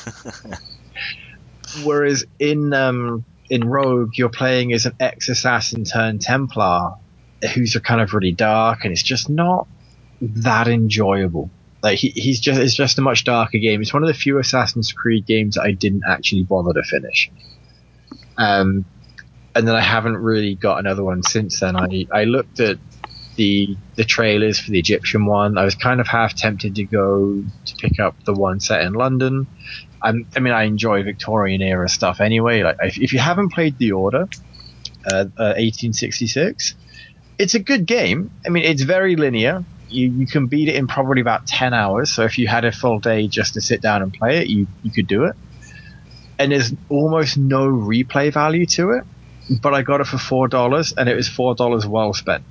Whereas in Rogue, you're playing as an ex-assassin turned Templar who's kind of really dark, and it's just not that enjoyable. Like it's just a much darker game. It's one of the few Assassin's Creed games that I didn't actually bother to finish. And then I haven't really got another one since then. I looked at the trailers for the Egyptian one. I was kind of half tempted to go to pick up the one set in London. I mean, I enjoy Victorian era stuff anyway. Like, if you haven't played The Order, 1866, it's a good game. I mean, it's very linear. You can beat it in probably about 10 hours. So if you had a full day just to sit down and play it, you could do it. And there's almost no replay value to it. But I got it for $4, and it was $4 well spent.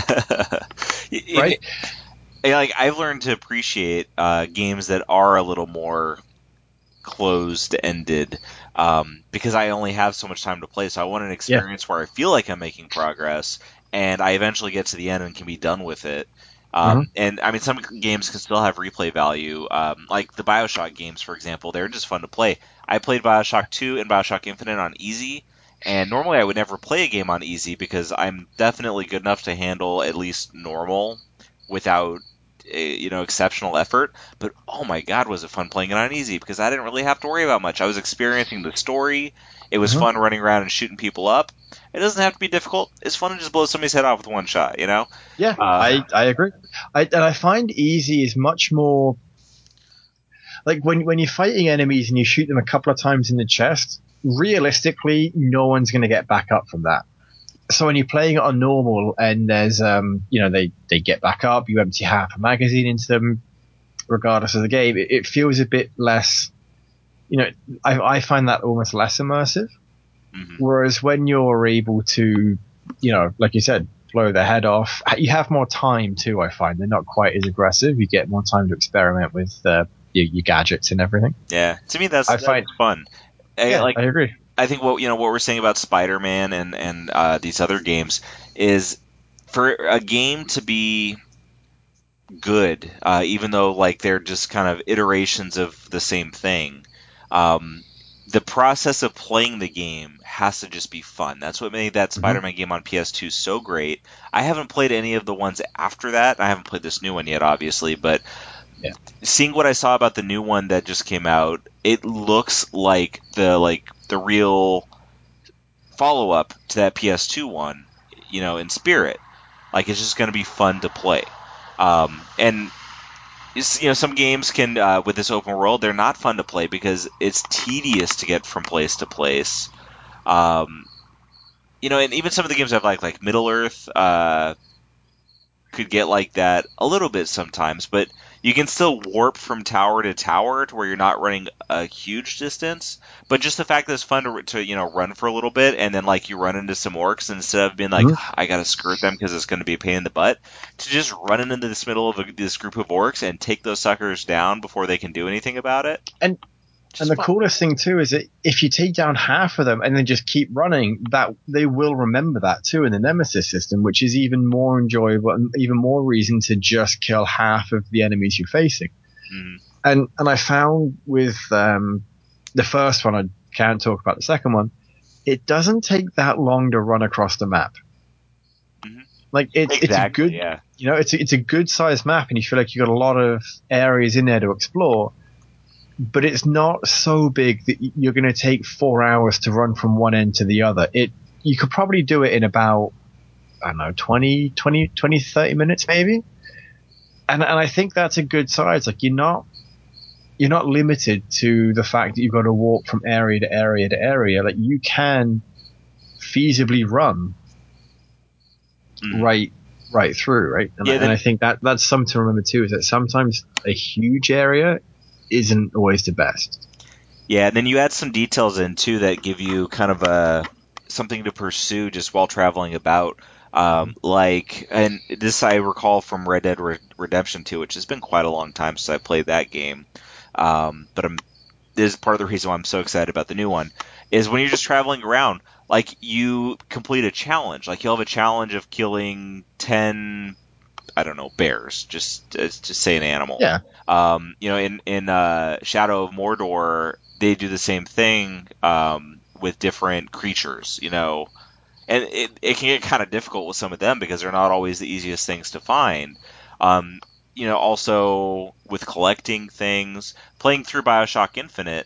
Right? Like, I've learned to appreciate games that are a little more closed-ended, because I only have so much time to play. So I want an experience where I feel like I'm making progress, and I eventually get to the end and can be done with it. And I mean, some games can still have replay value, like the BioShock games, for example. They're just fun to play. I played BioShock 2 and BioShock Infinite on easy, and normally I would never play a game on easy because I'm definitely good enough to handle at least normal without exceptional effort. But oh my god, was it fun playing it on easy, because I didn't really have to worry about much. I was experiencing the story. It was fun running around and shooting people up. It doesn't have to be difficult. It's fun to just blow somebody's head off with one shot, Yeah, I agree. I find easy is much more like when you're fighting enemies and you shoot them a couple of times in the chest, realistically, no one's going to get back up from that. So when you're playing it on normal and there's, they get back up, you empty half a magazine into them, regardless of the game, it feels a bit less, I find that almost less immersive. Mm-hmm. Whereas when you're able to, like you said, blow their head off, you have more time too, I find. They're not quite as aggressive. You get more time to experiment with your gadgets and everything. Yeah, to me that's fun. I agree. I think what we're saying about Spider-Man and these other games is, for a game to be good, even though like they're just kind of iterations of the same thing, the process of playing the game has to just be fun. That's what made that Spider-Man game on PS2 so great. I haven't played any of the ones after that. I haven't played this new one yet, obviously, but seeing what I saw about the new one that just came out, it looks like the real follow-up to that PS2 one, in spirit. Like, it's just going to be fun to play. And some games can, with this open world, they're not fun to play because it's tedious to get from place to place. And even some of the games I've like Middle-earth, could get like that a little bit sometimes, but you can still warp from tower to tower to where you're not running a huge distance. But just the fact that it's fun to run for a little bit, and then like you run into some orcs, and instead of being like, I gotta skirt them because it's going to be a pain in the butt, to just run into this middle of this group of orcs and take those suckers down before they can do anything about it. And the coolest thing too is that if you take down half of them and then just keep running, that they will remember that too in the Nemesis system, which is even more enjoyable and even more reason to just kill half of the enemies you're facing. And I found with the first one, I can't talk about the second one, it doesn't take that long to run across the map. Like it's a good, it's a good sized map, and you feel like you've got a lot of areas in there to explore. But it's not so big that you're going to take 4 hours to run from one end to the other. You could probably do it in about, I don't know, 20, 30 minutes maybe. And I think that's a good size. Like you're not limited to the fact that you've got to walk from area to area to area. Like you can feasibly run right through, right? And I think that's something to remember too, is that sometimes a huge area isn't always the best. Yeah, and then you add some details in too that give you kind of something to pursue just while traveling about. And this I recall from Red Dead Redemption 2, which has been quite a long time since I played that game. But I'm is part of the reason why I'm so excited about the new one, is when you're just traveling around, like you complete a challenge. Like you'll have a challenge of killing 10, I don't know, bears, just say an animal. Yeah. In Shadow of Mordor, they do the same thing with different creatures, and it can get kind of difficult with some of them because they're not always the easiest things to find. Also with collecting things, playing through BioShock Infinite,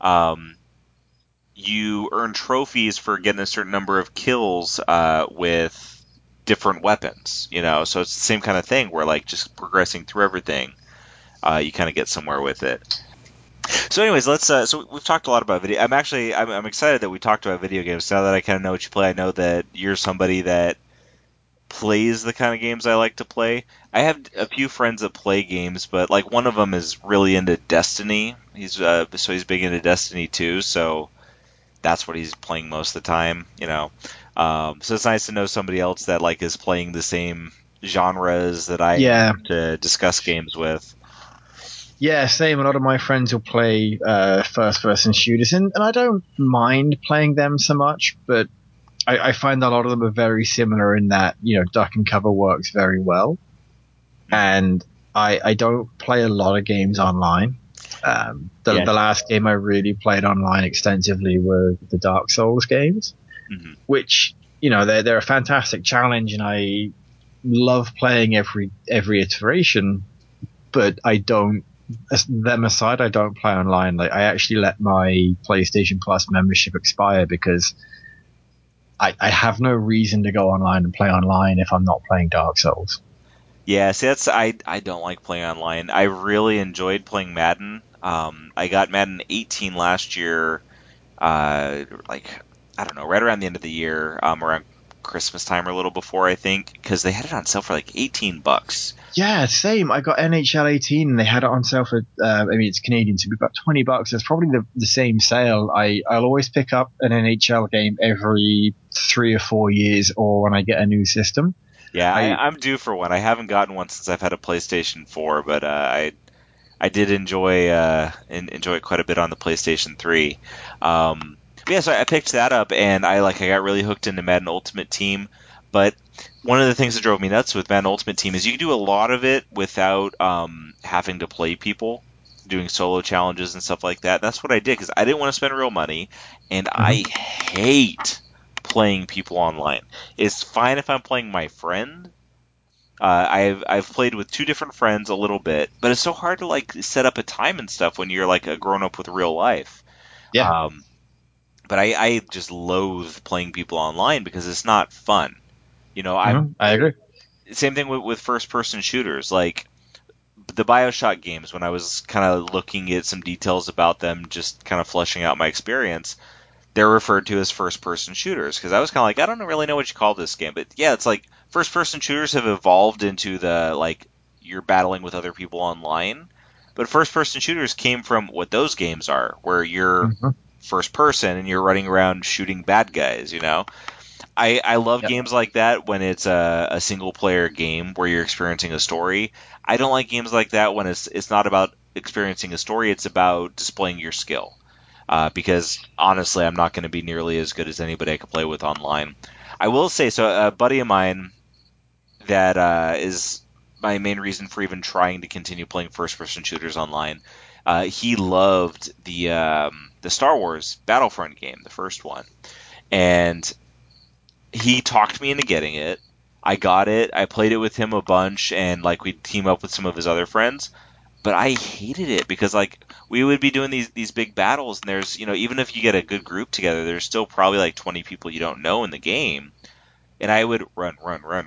you earn trophies for getting a certain number of kills with different weapons, so it's the same kind of thing where like just progressing through everything, you kind of get somewhere with it. So anyways, let's so we've talked a lot about video. I'm excited that we talked about video games. Now that I kind of know what you play, I know that you're somebody that plays the kind of games I like to play. I have a few friends that play games, but like one of them is really into Destiny. He's big into Destiny too, so that's what he's playing most of the time, So it's nice to know somebody else that like is playing the same genres that I am to discuss games with. Yeah, same. A lot of my friends will play first-person shooters, and I don't mind playing them so much, but I find a lot of them are very similar in that, duck and cover works very well. And I don't play a lot of games online. The last game I really played online extensively were the Dark Souls games, which, they're a fantastic challenge, and I love playing every iteration, but I don't, them aside, I don't play online. Like, I actually let my PlayStation Plus membership expire because I have no reason to go online and play online if I'm not playing Dark Souls. Yeah, see, I don't like playing online. I really enjoyed playing Madden. I got Madden 18 last year, I don't know, right around the end of the year, around Christmas time or a little before, I think, because they had it on sale for like $18. Yeah, same. I got NHL 18 and they had it on sale for, it's Canadian, so about $20. It's probably the same sale. I'll always pick up an NHL game every 3 or 4 years or when I get a new system. Yeah, I'm due for one. I haven't gotten one since I've had a PlayStation 4, but I did enjoy it quite a bit on the PlayStation 3. So I picked that up, and I got really hooked into Madden Ultimate Team. But one of the things that drove me nuts with Madden Ultimate Team is you can do a lot of it without having to play people, doing solo challenges and stuff like that. That's what I did because I didn't want to spend real money, and I hate playing people online. It's fine if I'm playing my friend. I've played with 2 different friends a little bit, but it's so hard to set up a time and stuff when you're like a grown up with real life. Yeah. But I just loathe playing people online because it's not fun. I agree. Same thing with first person shooters, like the BioShock games. When I was kind of looking at some details about them, just kind of fleshing out my experience, they're referred to as first person shooters because I was kind of like, I don't really know what you call this game, but yeah, it's like first person shooters have evolved into the you're battling with other people online, but first person shooters came from what those games are, where you're first person and you're running around shooting bad guys. I love games like that when it's a single player game where you're experiencing a story. I don't like games like that when it's not about experiencing a story, it's about displaying your skill. Because honestly, I'm not going to be nearly as good as anybody I could play with online. I will say, so a buddy of mine that is my main reason for even trying to continue playing first-person shooters online. He loved the Star Wars Battlefront game, the first one, and he talked me into getting it. I got it. I played it with him a bunch, and we'd team up with some of his other friends. But I hated it because we would be doing these big battles, and there's even if you get a good group together, there's still probably 20 people you don't know in the game. And I would run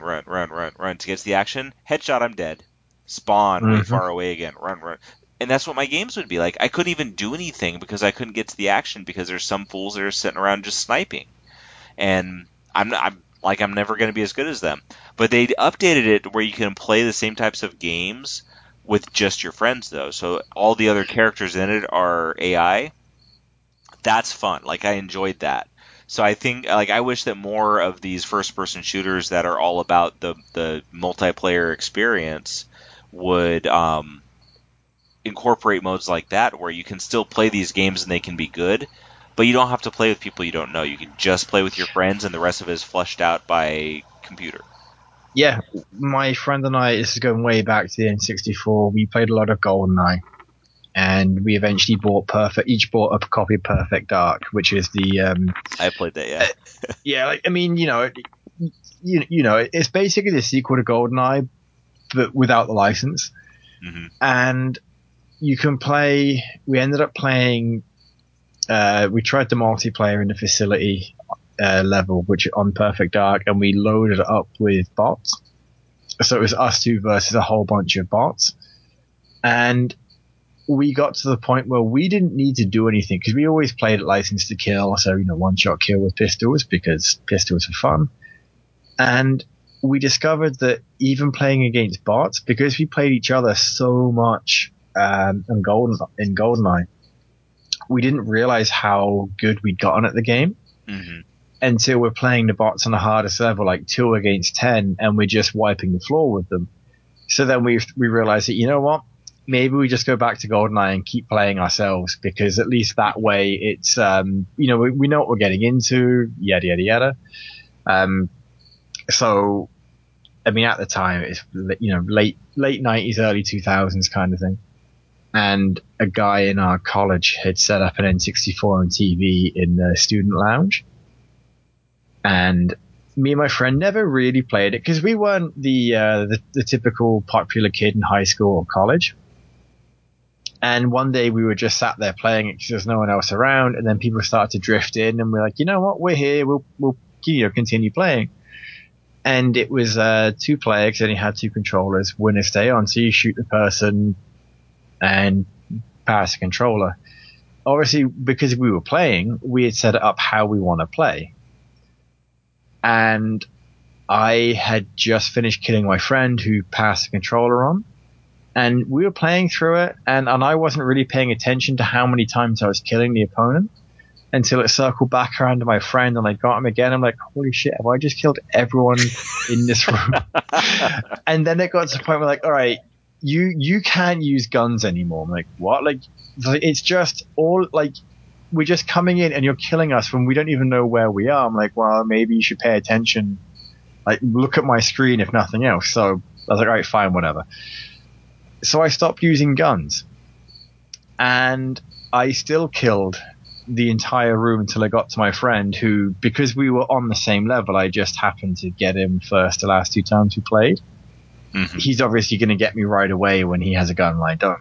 to get to the action. Headshot, I'm dead. Spawn, way far away again. Run. And that's what my games would be like. I couldn't even do anything because I couldn't get to the action because there's some fools that are sitting around just sniping. And I'm never going to be as good as them. But they updated it where you can play the same types of games with just your friends, though. So all the other characters in it are AI. That's fun. I enjoyed that. So I think I wish that more of these first-person shooters that are all about the multiplayer experience would incorporate modes like that where you can still play these games and they can be good, but you don't have to play with people you don't know. You can just play with your friends, and the rest of it is fleshed out by computer. Yeah, my friend and I, this is going way back to the N64, we played a lot of GoldenEye, and we eventually each bought a copy of Perfect Dark, which is the, I played that, yeah. yeah, like, I mean, it's basically the sequel to GoldenEye, but without the license. Mm-hmm. And you can play, we ended up playing, we tried the multiplayer in the facility level, which on Perfect Dark, and we loaded it up with bots. So it was us two versus a whole bunch of bots. And we got to the point where we didn't need to do anything because we always played at license to kill. So, one shot kill with pistols because pistols are fun. And we discovered that even playing against bots, because we played each other so much in GoldenEye, we didn't realize how good we'd gotten at the game. Mm-hmm. Until we're playing the bots on the hardest level, like 2 against 10, and we're just wiping the floor with them. So then we realized that, you know what? Maybe we just go back to GoldenEye and keep playing ourselves, because at least that way it's, we know what we're getting into, yada, yada, yada. So, I mean, at the time, it's, late 90s, early 2000s kind of thing. And a guy in our college had set up an N64 and TV in the student lounge. And me and my friend never really played it because we weren't the typical popular kid in high school or college. And one day we were just sat there playing it because there's no one else around. And then people started to drift in, and we're like, you know what? We're here. We'll continue playing. And it was 2 players, and he had 2 controllers. Winner stay on. So you shoot the person and pass the controller. Obviously, because we were playing, we had set it up how we want to play. And I had just finished killing my friend who passed the controller on. And we were playing through it, and I wasn't really paying attention to how many times I was killing the opponent until it circled back around to my friend, and I got him again. I'm like, holy shit, have I just killed everyone in this room? And then it got to the point where, like, all right, you can't use guns anymore. I'm like, what? Like, it's just all, like, we're just coming in and you're killing us when we don't even know where we are. I'm like, well, maybe you should pay attention. Like, look at my screen if nothing else. So I was like, all right, fine, whatever. So I stopped using guns. And I still killed the entire room until I got to my friend who, because we were on the same level, I just happened to get him first the last 2 times we played. Mm-hmm. He's obviously going to get me right away when he has a gun lined up.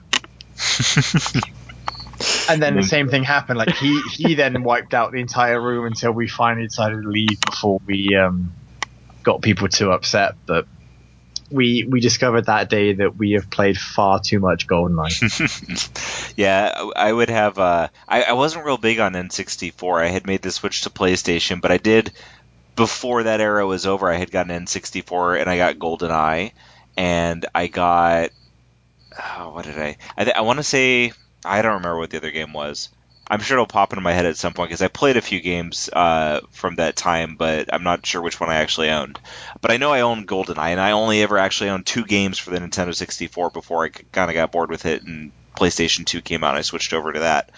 And then the same thing happened. Like he then wiped out the entire room until we finally decided to leave before we got people too upset. But we discovered that day that we have played far too much GoldenEye. Yeah, I would have. I wasn't real big on N64. I had made the switch to PlayStation, but I did before that era was over. I had gotten N64 and I got GoldenEye, and I got. What did I want to say. I don't remember what the other game was. I'm sure it'll pop into my head at some point because I played a few games from that time, but I'm not sure which one I actually owned. But I know I owned GoldenEye, and I only ever actually owned 2 games for the Nintendo 64 before I kind of got bored with it, and PlayStation 2 came out, and I switched over to that.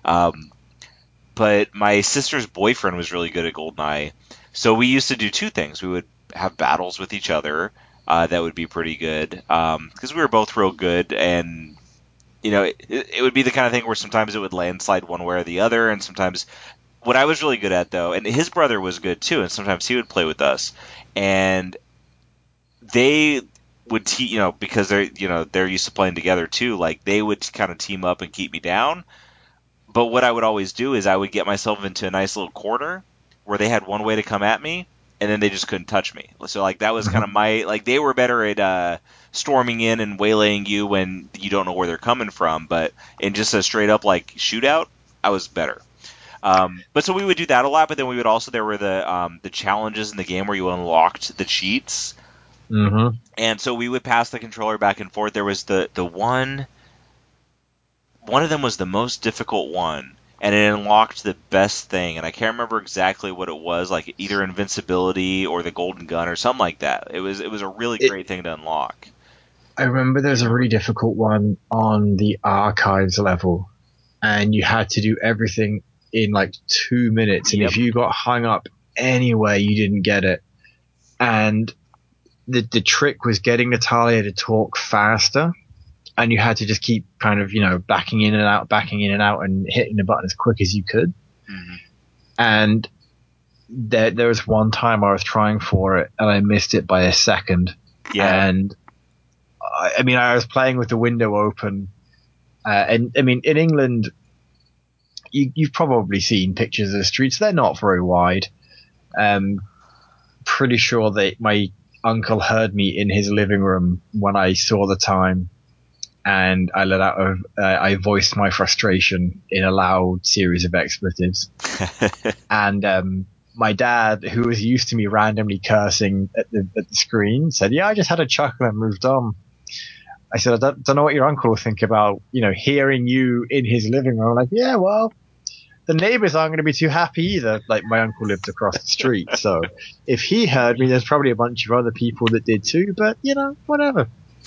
But my sister's boyfriend was really good at GoldenEye, so we used to do 2 things. We would have battles with each other. That would be pretty good because we were both real good, and it would be the kind of thing where sometimes it would landslide one way or the other, and sometimes what I was really good at, though, and his brother was good too, and sometimes he would play with us, and they would because they're used to playing together too, like they would kind of team up and keep me down. But what I would always do is I would get myself into a nice little corner where they had one way to come at me, and then they just couldn't touch me. So like that was kind of they were better at storming in and waylaying you when you don't know where they're coming from, but in just a straight up like shootout, I was better. But so we would do that a lot, but then we would also, there were the challenges in the game where you unlocked the cheats. Mm-hmm. And so we would pass the controller back and forth. There was the one of them was the most difficult one, and it unlocked the best thing, and I can't remember exactly what it was, like either invincibility or the golden gun or something like that. It was a really great thing to unlock. I remember there's a really difficult one on the archives level, and you had to do everything in like 2 minutes. And Yep. if you got hung up anywhere, you didn't get it. And the trick was getting Natalia to talk faster, and you had to just keep kind of, backing in and out and hitting the button as quick as you could. Mhm. And there was one time I was trying for it and I missed it by a second. Yeah. And I was playing with the window open. And I mean, in England, you've probably seen pictures of the streets. They're not very wide. Pretty sure that my uncle heard me in his living room when I saw the time, and I voiced my frustration in a loud series of expletives. And my dad, who was used to me randomly cursing at the screen, said, "Yeah, I just had a chuckle and moved on." I said, "I don't know what your uncle will think about, hearing you in his living room." I'm like, "Yeah, well, the neighbors aren't going to be too happy either." Like, my uncle lived across the street, so if he heard me, there's probably a bunch of other people that did too. But whatever.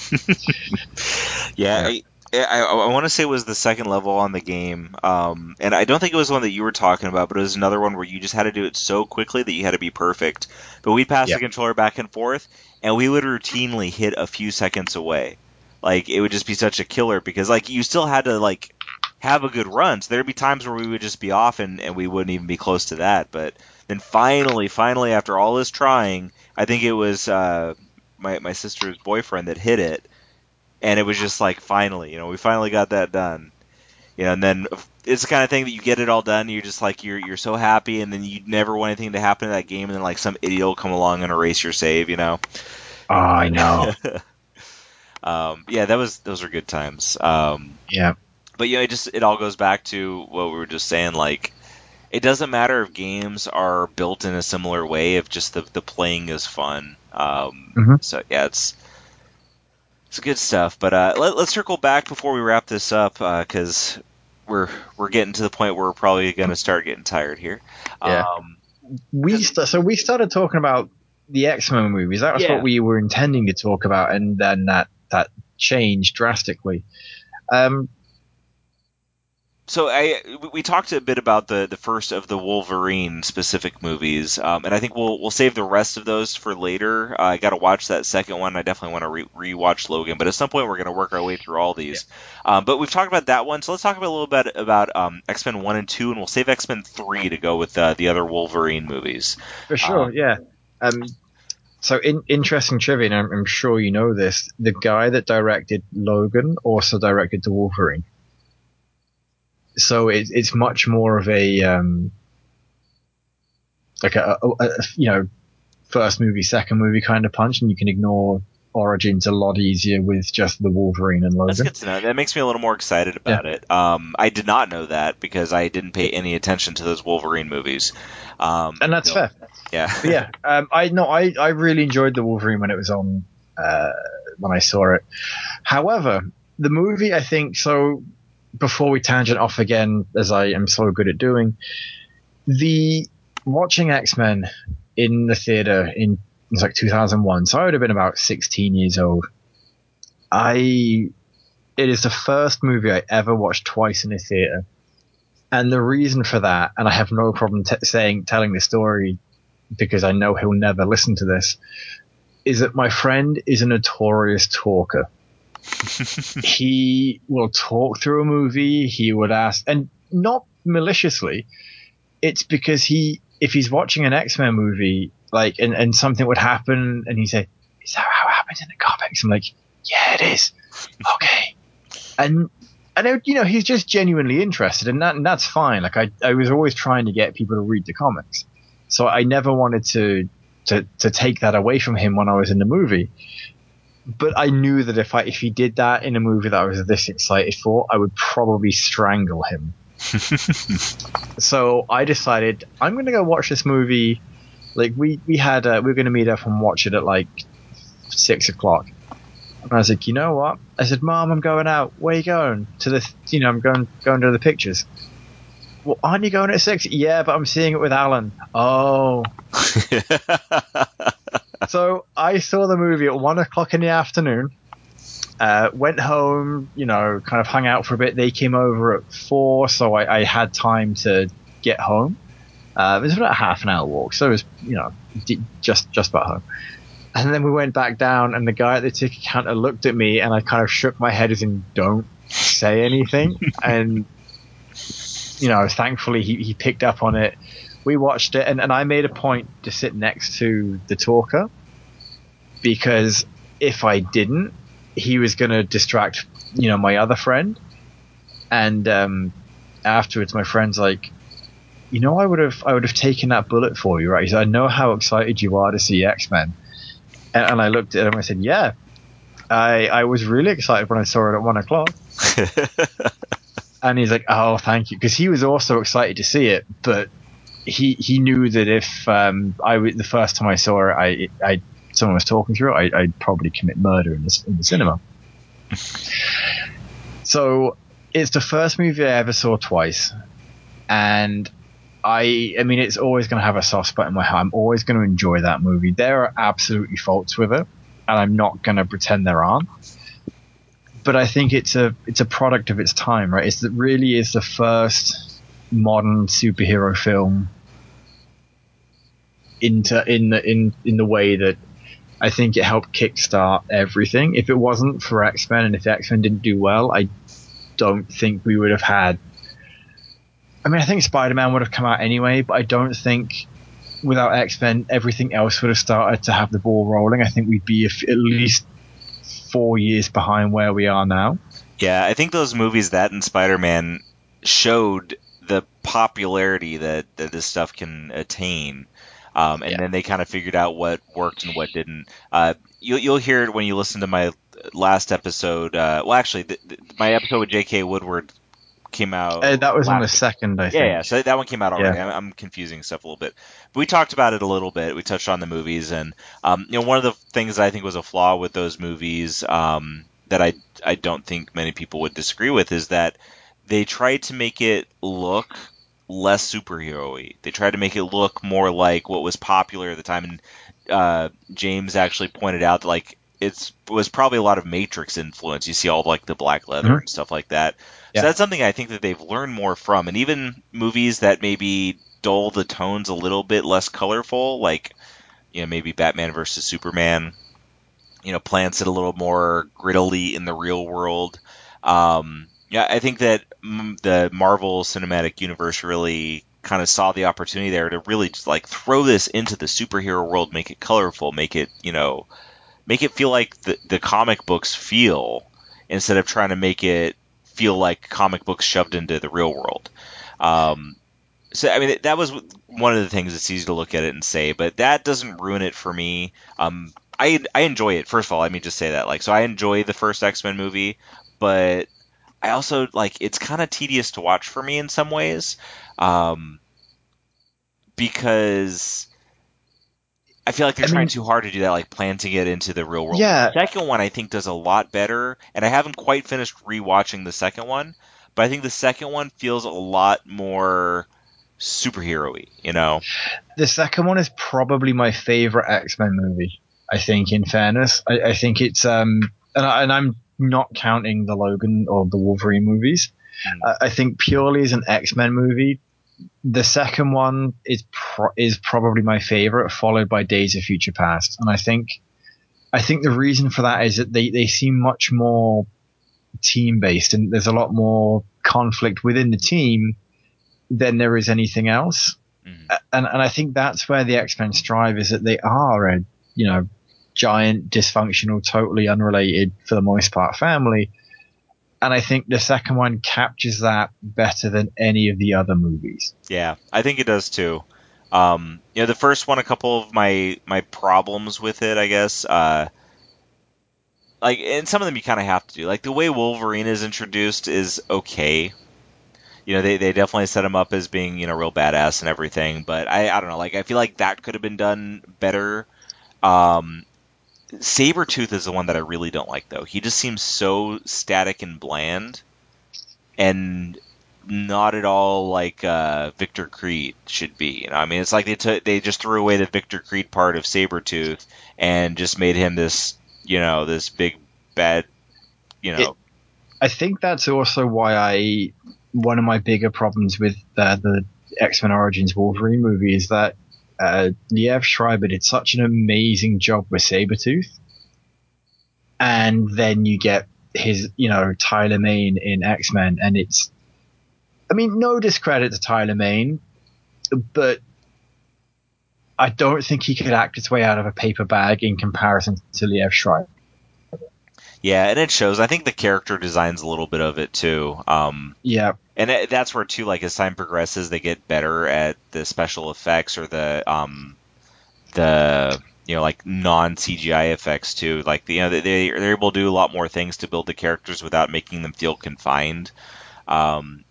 Yeah, I want to say it was the second level on the game, and I don't think it was the one that you were talking about, but it was another one where you just had to do it so quickly that you had to be perfect. But we passed Yeah. the controller back and forth, and we would routinely hit a few seconds away. Like, it would just be such a killer because, like, you still had to, like, have a good run. So there'd be times where we would just be off and we wouldn't even be close to that. But then finally, after all this trying, I think it was my sister's boyfriend that hit it. And it was just like, finally, we finally got that done. And then it's the kind of thing that you get it all done, and you're just like, you're so happy, and then you never want anything to happen to that game, and then like some idiot will come along and erase your save, Oh, I know. Yeah, those are good times. Yeah. But it all goes back to what we were just saying. Like, it doesn't matter if games are built in a similar way, if just the playing is fun. So yeah, it's good stuff. But let's circle back before we wrap this up, because we're getting to the point where we're probably going to start getting tired here. Yeah. We started talking about the X-Men movies. That was what we were intending to talk about, and then that changed drastically. So we talked a bit about the first of the Wolverine specific movies, and I think we'll save the rest of those for later. I got to watch that second one. I definitely want to rewatch Logan, but at some point we're going to work our way through all these. Yeah. But we've talked about that one, so let's talk about a little bit about X-Men 1 and 2, and we'll save X-Men 3 to go with the other Wolverine movies. For sure, yeah. So interesting trivia, and I'm sure you know this. The guy that directed Logan also directed the Wolverine. So it's much more of a like a first movie, second movie kind of punch, and you can ignore Origins a lot easier with just the Wolverine and Logan. That's good to know. That makes me a little more excited about it. I did not know that because I didn't pay any attention to those Wolverine movies. And that's fair. Yeah. Yeah. I really enjoyed the Wolverine when it was on, when I saw it. However, the movie, I think, so before we tangent off again, as I am so good at doing, watching X-Men in the theater it was like 2001, so I would have been about 16 years old. It is the first movie I ever watched twice in a theater. And the reason for that, and I have no problem telling the story because I know he'll never listen to this, is that my friend is a notorious talker. He will talk through a movie, he would ask, and not maliciously, it's because if he's watching an X-Men movie, like, and something would happen, and he'd say, "Is that how it happens in the comics?" I'm like, "Yeah, it is." Okay. And he's just genuinely interested, and that's fine. Like, I was always trying to get people to read the comics, so I never wanted to take that away from him when I was in the movie. But I knew that if he did that in a movie that I was this excited for, I would probably strangle him. So I decided I'm going to go watch this movie. Like, we were going to meet up and watch it at like 6:00. And I was like, you know what? I said, "Mom, I'm going out." "Where are you going?" "To the, I'm going to the pictures." "Well, aren't you going at 6? "Yeah, but I'm seeing it with Alan." "Oh." So I saw the movie at 1:00 in the afternoon, Went home, kind of hung out for a bit. They came over at 4, so I had time to get home. It was about a half an hour walk, so it was, just about home. And then we went back down, and the guy at the ticket counter looked at me, and I kind of shook my head as in, don't say anything. And, thankfully he picked up on it. We watched it, and I made a point to sit next to the talker, because if I didn't, he was going to distract, my other friend. And afterwards, my friend's like, I would have taken that bullet for you, right? He said, I know how excited you are to see X-Men. And I looked at him and I said, yeah, I was really excited when I saw it at 1 o'clock. And he's like, oh, thank you. Because he was also excited to see it, but he knew that if the first time I saw it, someone was talking through it, I'd probably commit murder in the cinema. So it's the first movie I ever saw twice. And I mean, it's always going to have a soft spot in my heart. I'm always going to enjoy that movie. There are absolutely faults with it, and I'm not going to pretend there aren't. But I think it's a product of its time, right? It really is the first modern superhero film in the way that I think it helped kickstart everything. If it wasn't for X-Men, and if X-Men didn't do well, I don't think we would have had. I mean, I think Spider-Man would have come out anyway, but I don't think without X-Men, everything else would have started to have the ball rolling. I think we'd be at least 4 years behind where we are now. Yeah, I think those movies, that and Spider-Man, showed the popularity that this stuff can attain. And then they kind of figured out what worked and what didn't. You'll hear it when you listen to my last episode. My episode with J.K. Woodward came out. That was on the second, I think. Yeah, so that one came out already. Yeah. I'm confusing stuff a little bit. But we talked about it a little bit. We touched on the movies, and one of the things that I think was a flaw with those movies that I don't think many people would disagree with is that they tried to make it look less superhero-y. They tried to make it look more like what was popular at the time, and James actually pointed out that it was probably a lot of Matrix influence. You see all the black leather and stuff like that. Yeah. So that's something I think that they've learned more from. And even movies that maybe dull the tones a little bit less colorful, maybe Batman versus Superman, plants it a little more grittily in the real world. I think that the Marvel Cinematic Universe really kind of saw the opportunity there to really just throw this into the superhero world, make it colorful, make it feel like the comic books feel, instead of trying to make it feel like comic books shoved into the real world. So, I mean, that was one of the things. It's easy to look at it and say, but that doesn't ruin it for me. I enjoy it. First of all, let me just say that. So I enjoy the first X-Men movie, but I also, it's kind of tedious to watch for me in some ways, because I feel like they're trying too hard to do that, planting it into the real world. Yeah. The second one, I think, does a lot better, and I haven't quite finished rewatching the second one, but I think the second one feels a lot more superhero-y, The second one is probably my favorite X-Men movie, I think, in fairness. I think it's, and I'm not counting the Logan or the Wolverine movies. I think purely as an X-Men movie, the second one is probably my favorite, followed by Days of Future Past. And I think the reason for that is that they seem much more team-based, and there's a lot more conflict within the team than there is anything else. And I think that's where the X-Men strive, is that they are a, giant, dysfunctional, totally unrelated, for the most part, family. And I think the second one captures that better than any of the other movies. Yeah, I think it does too. The first one, a couple of my problems with it, I guess, and some of them you kind of have to do. The way Wolverine is introduced is okay. They definitely set him up as being, real badass and everything, but I don't know, I feel like that could have been done better. Sabretooth is the one that I really don't like, though. He just seems so static and bland, and not at all like Victor Creed should be. I mean, it's like they just threw away the Victor Creed part of Sabretooth and just made him this, this big bad I think that's also why one of my bigger problems with the X-Men Origins Wolverine movie is that Liev Schreiber did such an amazing job with Sabretooth, and then you get his, Tyler Mane in X-Men, and it's, no discredit to Tyler Mane, but I don't think he could act his way out of a paper bag in comparison to Liev Schreiber. Yeah, and it shows. I think the character designs a little bit of it too. Yeah. And that's where too, like as time progresses, they get better at the special effects or the like non CGI effects too. Like they're able to do a lot more things to build the characters without making them feel confined. And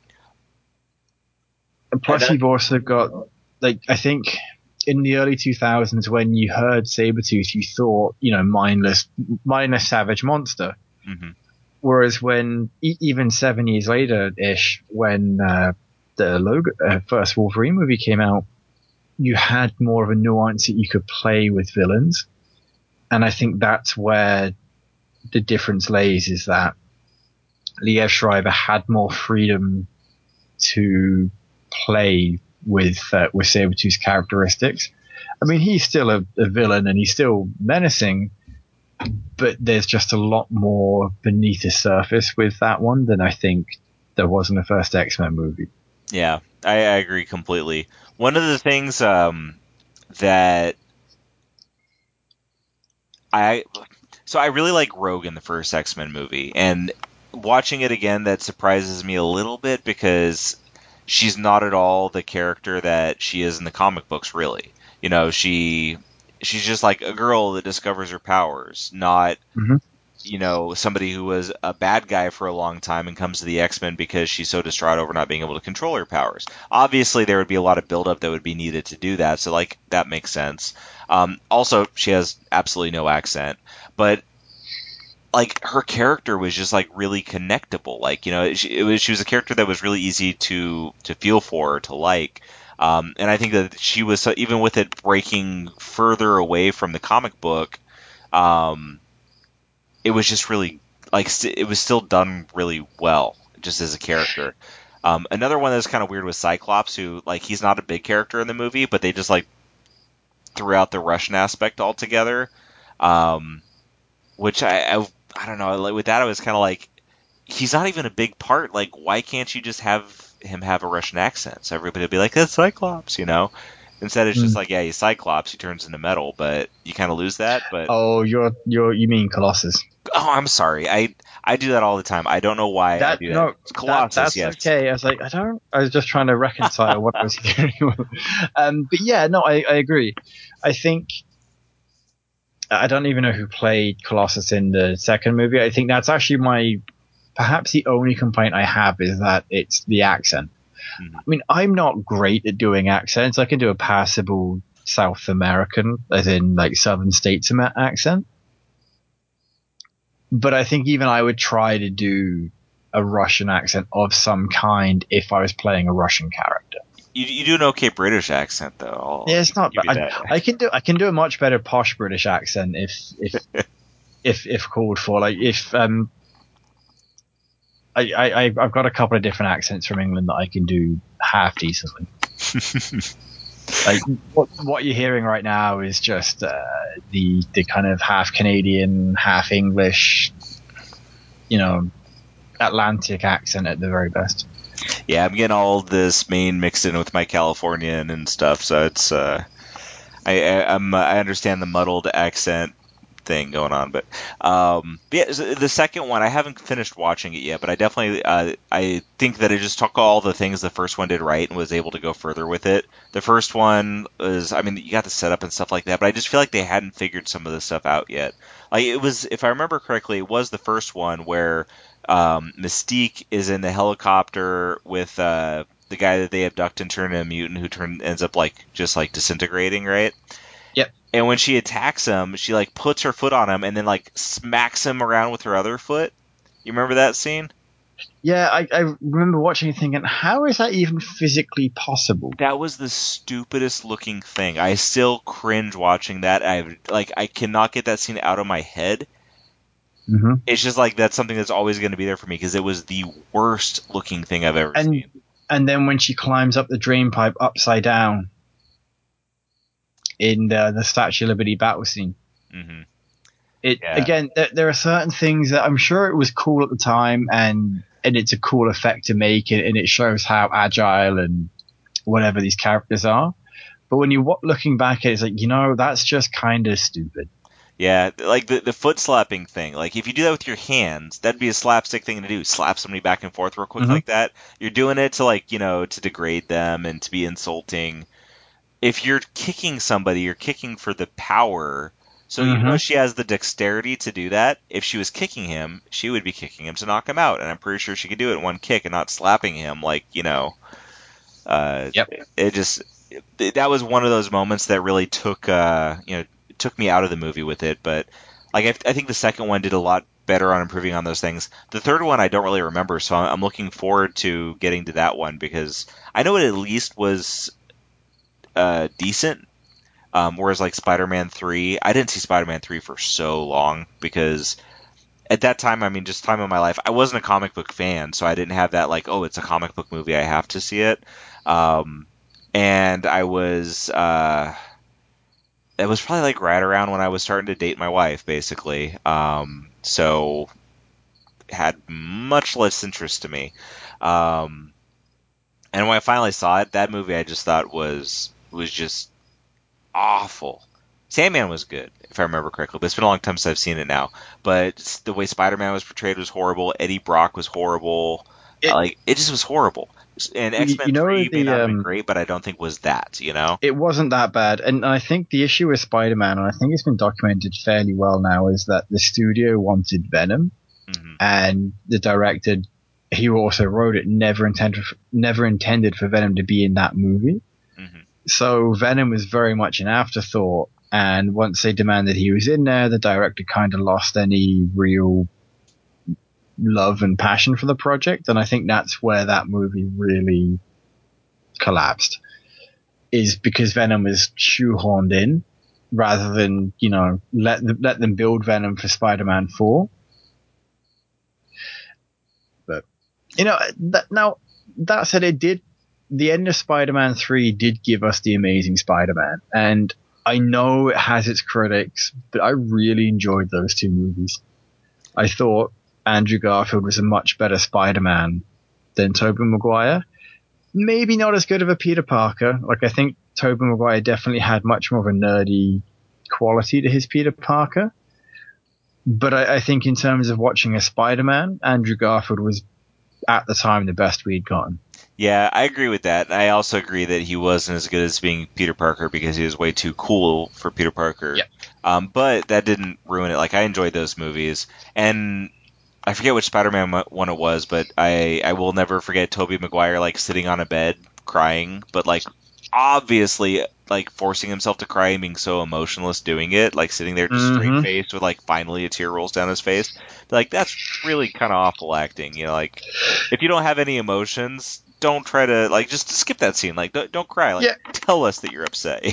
plus, you've also got, I think in the early 2000s when you heard Sabretooth, you thought, mindless savage monster. Mm-hmm. Whereas when, even 7 years later-ish, when the first Wolverine movie came out, you had more of a nuance that you could play with villains. And I think that's where the difference lays, is that Liev Schreiber had more freedom to play with Sabretooth's characteristics. He's still a villain and he's still menacing, but there's just a lot more beneath the surface with that one than I think there was in the first X-Men movie. Yeah, I agree completely. One of the things that I really like Rogue in the first X-Men movie, and watching it again, that surprises me a little bit because she's not at all the character that she is in the comic books, really. She's just like a girl that discovers her powers, not, somebody who was a bad guy for a long time and comes to the X-Men because she's so distraught over not being able to control her powers. Obviously, there would be a lot of buildup that would be needed to do that, so, that makes sense. Also, she has absolutely no accent, but her character was just really connectable. She was a character that was really easy to feel for, to like. And I think that she was, even with it breaking further away from the comic book, it was just really it was still done really well, just as a character. Another one that's kind of weird was Cyclops, who he's not a big character in the movie, but they just threw out the Russian aspect altogether. Which I don't know. With that, I was kind of he's not even a big part. Why can't you just have him have a Russian accent? So everybody would be like, that's Cyclops, Instead, it's just he's Cyclops. He turns into metal, but you kind of lose that. But you mean Colossus? Oh, I'm sorry. I do that all the time. I don't know why I do that. No, It's Colossus, that's yes. okay. I was I was just trying to reconcile what I was hearing. But yeah, no, I agree. I think, I don't even know who played Colossus in the second movie. I think that's actually perhaps the only complaint I have, is that it's the accent. Mm-hmm. I'm not great at doing accents. I can do a passable South American, as in Southern States accent. But I think even I would try to do a Russian accent of some kind if I was playing a Russian character. You do an okay British accent, though. Yeah, it's not bad. I can do a much better posh British accent if called for. I've got a couple of different accents from England that I can do half decently. What you're hearing right now is just the kind of half Canadian, half English, Atlantic accent at the very best. Yeah, I'm getting all this Maine mixed in with my Californian and stuff, so it's I understand the muddled accent thing going on, but yeah, the second one, I haven't finished watching it yet, but I definitely I think that it just took all the things the first one did right and was able to go further with it. The first one was, you got the setup and stuff like that, but I just feel like they hadn't figured some of this stuff out yet. It was, if I remember correctly, it was the first one where Mystique is in the helicopter with the guy that they abduct and turn into a mutant who ends up just disintegrating, right? Yep. And when she attacks him, she puts her foot on him and then smacks him around with her other foot. You remember that scene? Yeah, I remember watching it thinking, how is that even physically possible? That was the stupidest looking thing. I still cringe watching that. I cannot get that scene out of my head. Mm-hmm. It's just like that's something that's always going to be there for me because it was the worst looking thing I've ever seen. And then when she climbs up the drain pipe upside down in the Statue of Liberty battle scene. Mm-hmm. Again, there are certain things that I'm sure it was cool at the time, and it's a cool effect to make, and it shows how agile and whatever these characters are. But when you're looking back at it, it's like, that's just kind of stupid. Yeah, like the foot slapping thing. Like if you do that with your hands, that'd be a slapstick thing to do. Slap somebody back and forth real quick Mm-hmm. like that. You're doing it to to degrade them and to be insulting. If you're kicking somebody, you're kicking for the power. So even though she has the dexterity to do that, if she was kicking him, she would be kicking him to knock him out. And I'm pretty sure she could do it in one kick and not slapping him Yep. It just that was one of those moments that really took took me out of the movie with it. But like I think the second one did a lot better on improving on those things. The third one I don't really remember, so I'm looking forward to getting to that one because I know it at least was decent. Whereas like Spider-Man 3, I didn't see Spider-Man 3 for so long because at that time, I mean, just time of my life, I wasn't a comic book fan, so I didn't have that like, oh, it's a comic book movie, I have to see it. And I was, it was probably like right around when I was starting to date my wife, basically. So had much less interest to me. And when I finally saw it, that movie I just thought was just awful. Sandman was good, if I remember correctly, but it's been a long time since I've seen it now. But the way Spider-Man was portrayed was horrible. Eddie Brock was horrible. It just was horrible. And X-Men 3 may not have been great, but I don't think was that, It wasn't that bad. And I think the issue with Spider-Man, and I think it's been documented fairly well now, is that the studio wanted Venom, and the director, who also wrote it, never intended for Venom to be in that movie. So Venom was very much an afterthought, and once they demanded he was in there, the director kind of lost any real love and passion for the project, and I think that's where that movie really collapsed, is because Venom was shoehorned in rather than, let them build Venom for Spider-Man 4. But, now, that said, the end of Spider-Man 3 did give us the Amazing Spider-Man, and I know it has its critics, but I really enjoyed those two movies. I thought Andrew Garfield was a much better Spider-Man than Tobey Maguire. Maybe not as good of a Peter Parker. Like, I think Tobey Maguire definitely had much more of a nerdy quality to his Peter Parker. But I think in terms of watching a Spider-Man, Andrew Garfield was, at the time, the best we'd gotten. Yeah, I agree with that. I also agree that he wasn't as good as being Peter Parker because he was way too cool for Peter Parker. Yep. But that didn't ruin it. Like, I enjoyed those movies. And I forget which Spider-Man one it was, but I will never forget Tobey Maguire, like, sitting on a bed crying, but, like, obviously, like, forcing himself to cry and being so emotionless doing it, like, sitting there just straight-faced with, like, finally a tear rolls down his face. Like, that's really kind of awful acting, like, if you don't have any emotions, don't try to, like, just skip that scene. Like, don't cry. Like, tell us that you're upset,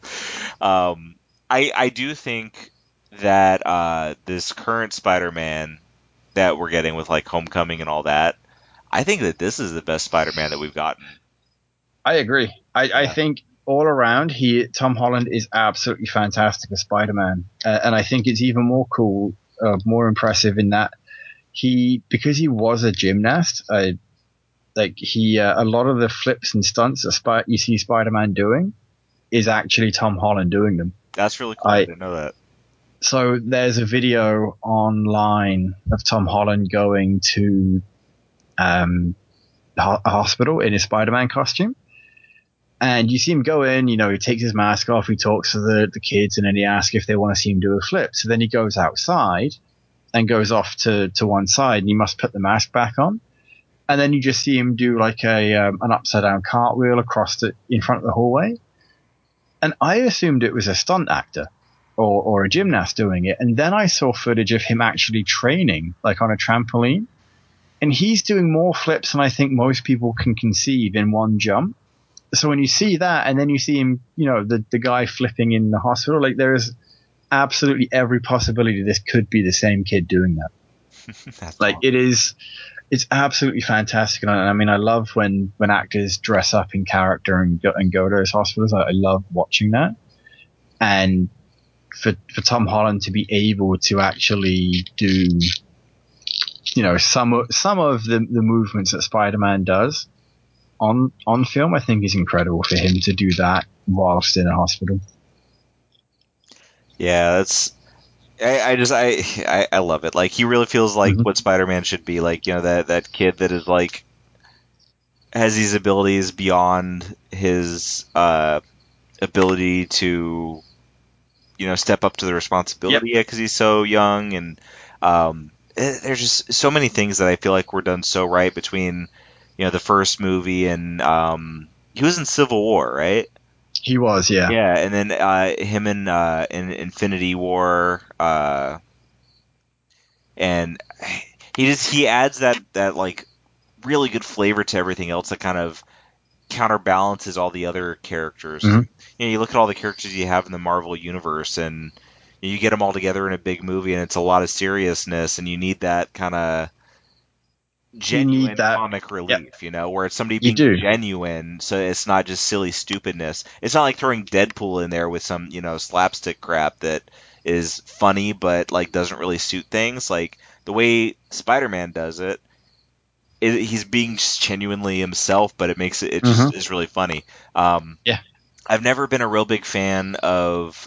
I do think that this current Spider-Man that we're getting with, like, Homecoming and all that, I think that this is the best Spider-Man that we've gotten. I agree. I think all around, Tom Holland is absolutely fantastic as Spider-Man. And I think it's even more cool, more impressive in that because he was a gymnast, a lot of the flips and stunts that you see Spider-Man doing is actually Tom Holland doing them. That's really cool. I didn't know that. So there's a video online of Tom Holland going to a hospital in his Spider-Man costume. And you see him go in, he takes his mask off, he talks to the kids, and then he asks if they want to see him do a flip. So then he goes outside and goes off to one side, and he must put the mask back on. And then you just see him do like an upside down cartwheel in front of the hallway. And I assumed it was a stunt actor or a gymnast doing it. And then I saw footage of him actually training, like on a trampoline. And he's doing more flips than I think most people can conceive in one jump. So when you see that, and then you see him, the guy flipping in the hospital, like there's absolutely every possibility this could be the same kid doing that. That's Like, awesome. it's absolutely fantastic. And I mean, I love when actors dress up in character and go to those hospitals. I love watching that. And for Tom Holland to be able to actually do, some of the movements that Spider-Man does on film, I think is incredible for him to do that whilst in a hospital. Yeah, that's. I love it. Like, he really feels like Mhm. what Spider-Man should be. Like, that kid that is like has these abilities beyond his ability to step up to the Yep. responsibility because he's so young, and there's just so many things that I feel like were done so right between the first movie and he was in Civil War, right? He was, yeah. Yeah, and then him in Infinity War, and he adds that like really good flavor to everything else that kind of counterbalances all the other characters. Mhm. You look at all the characters you have in the Marvel universe, and you get them all together in a big movie, and it's a lot of seriousness, and you need that kind of You need genuine that. comic Yep. relief, where it's somebody You being do. genuine, so it's not just silly stupidness. It's not like throwing Deadpool in there with some, slapstick crap that is funny but like doesn't really suit things. Like the way Spider-Man does it, he's being just genuinely himself, but it makes it Mhm. just is really funny. Um, Yeah. I've never been a real big fan of.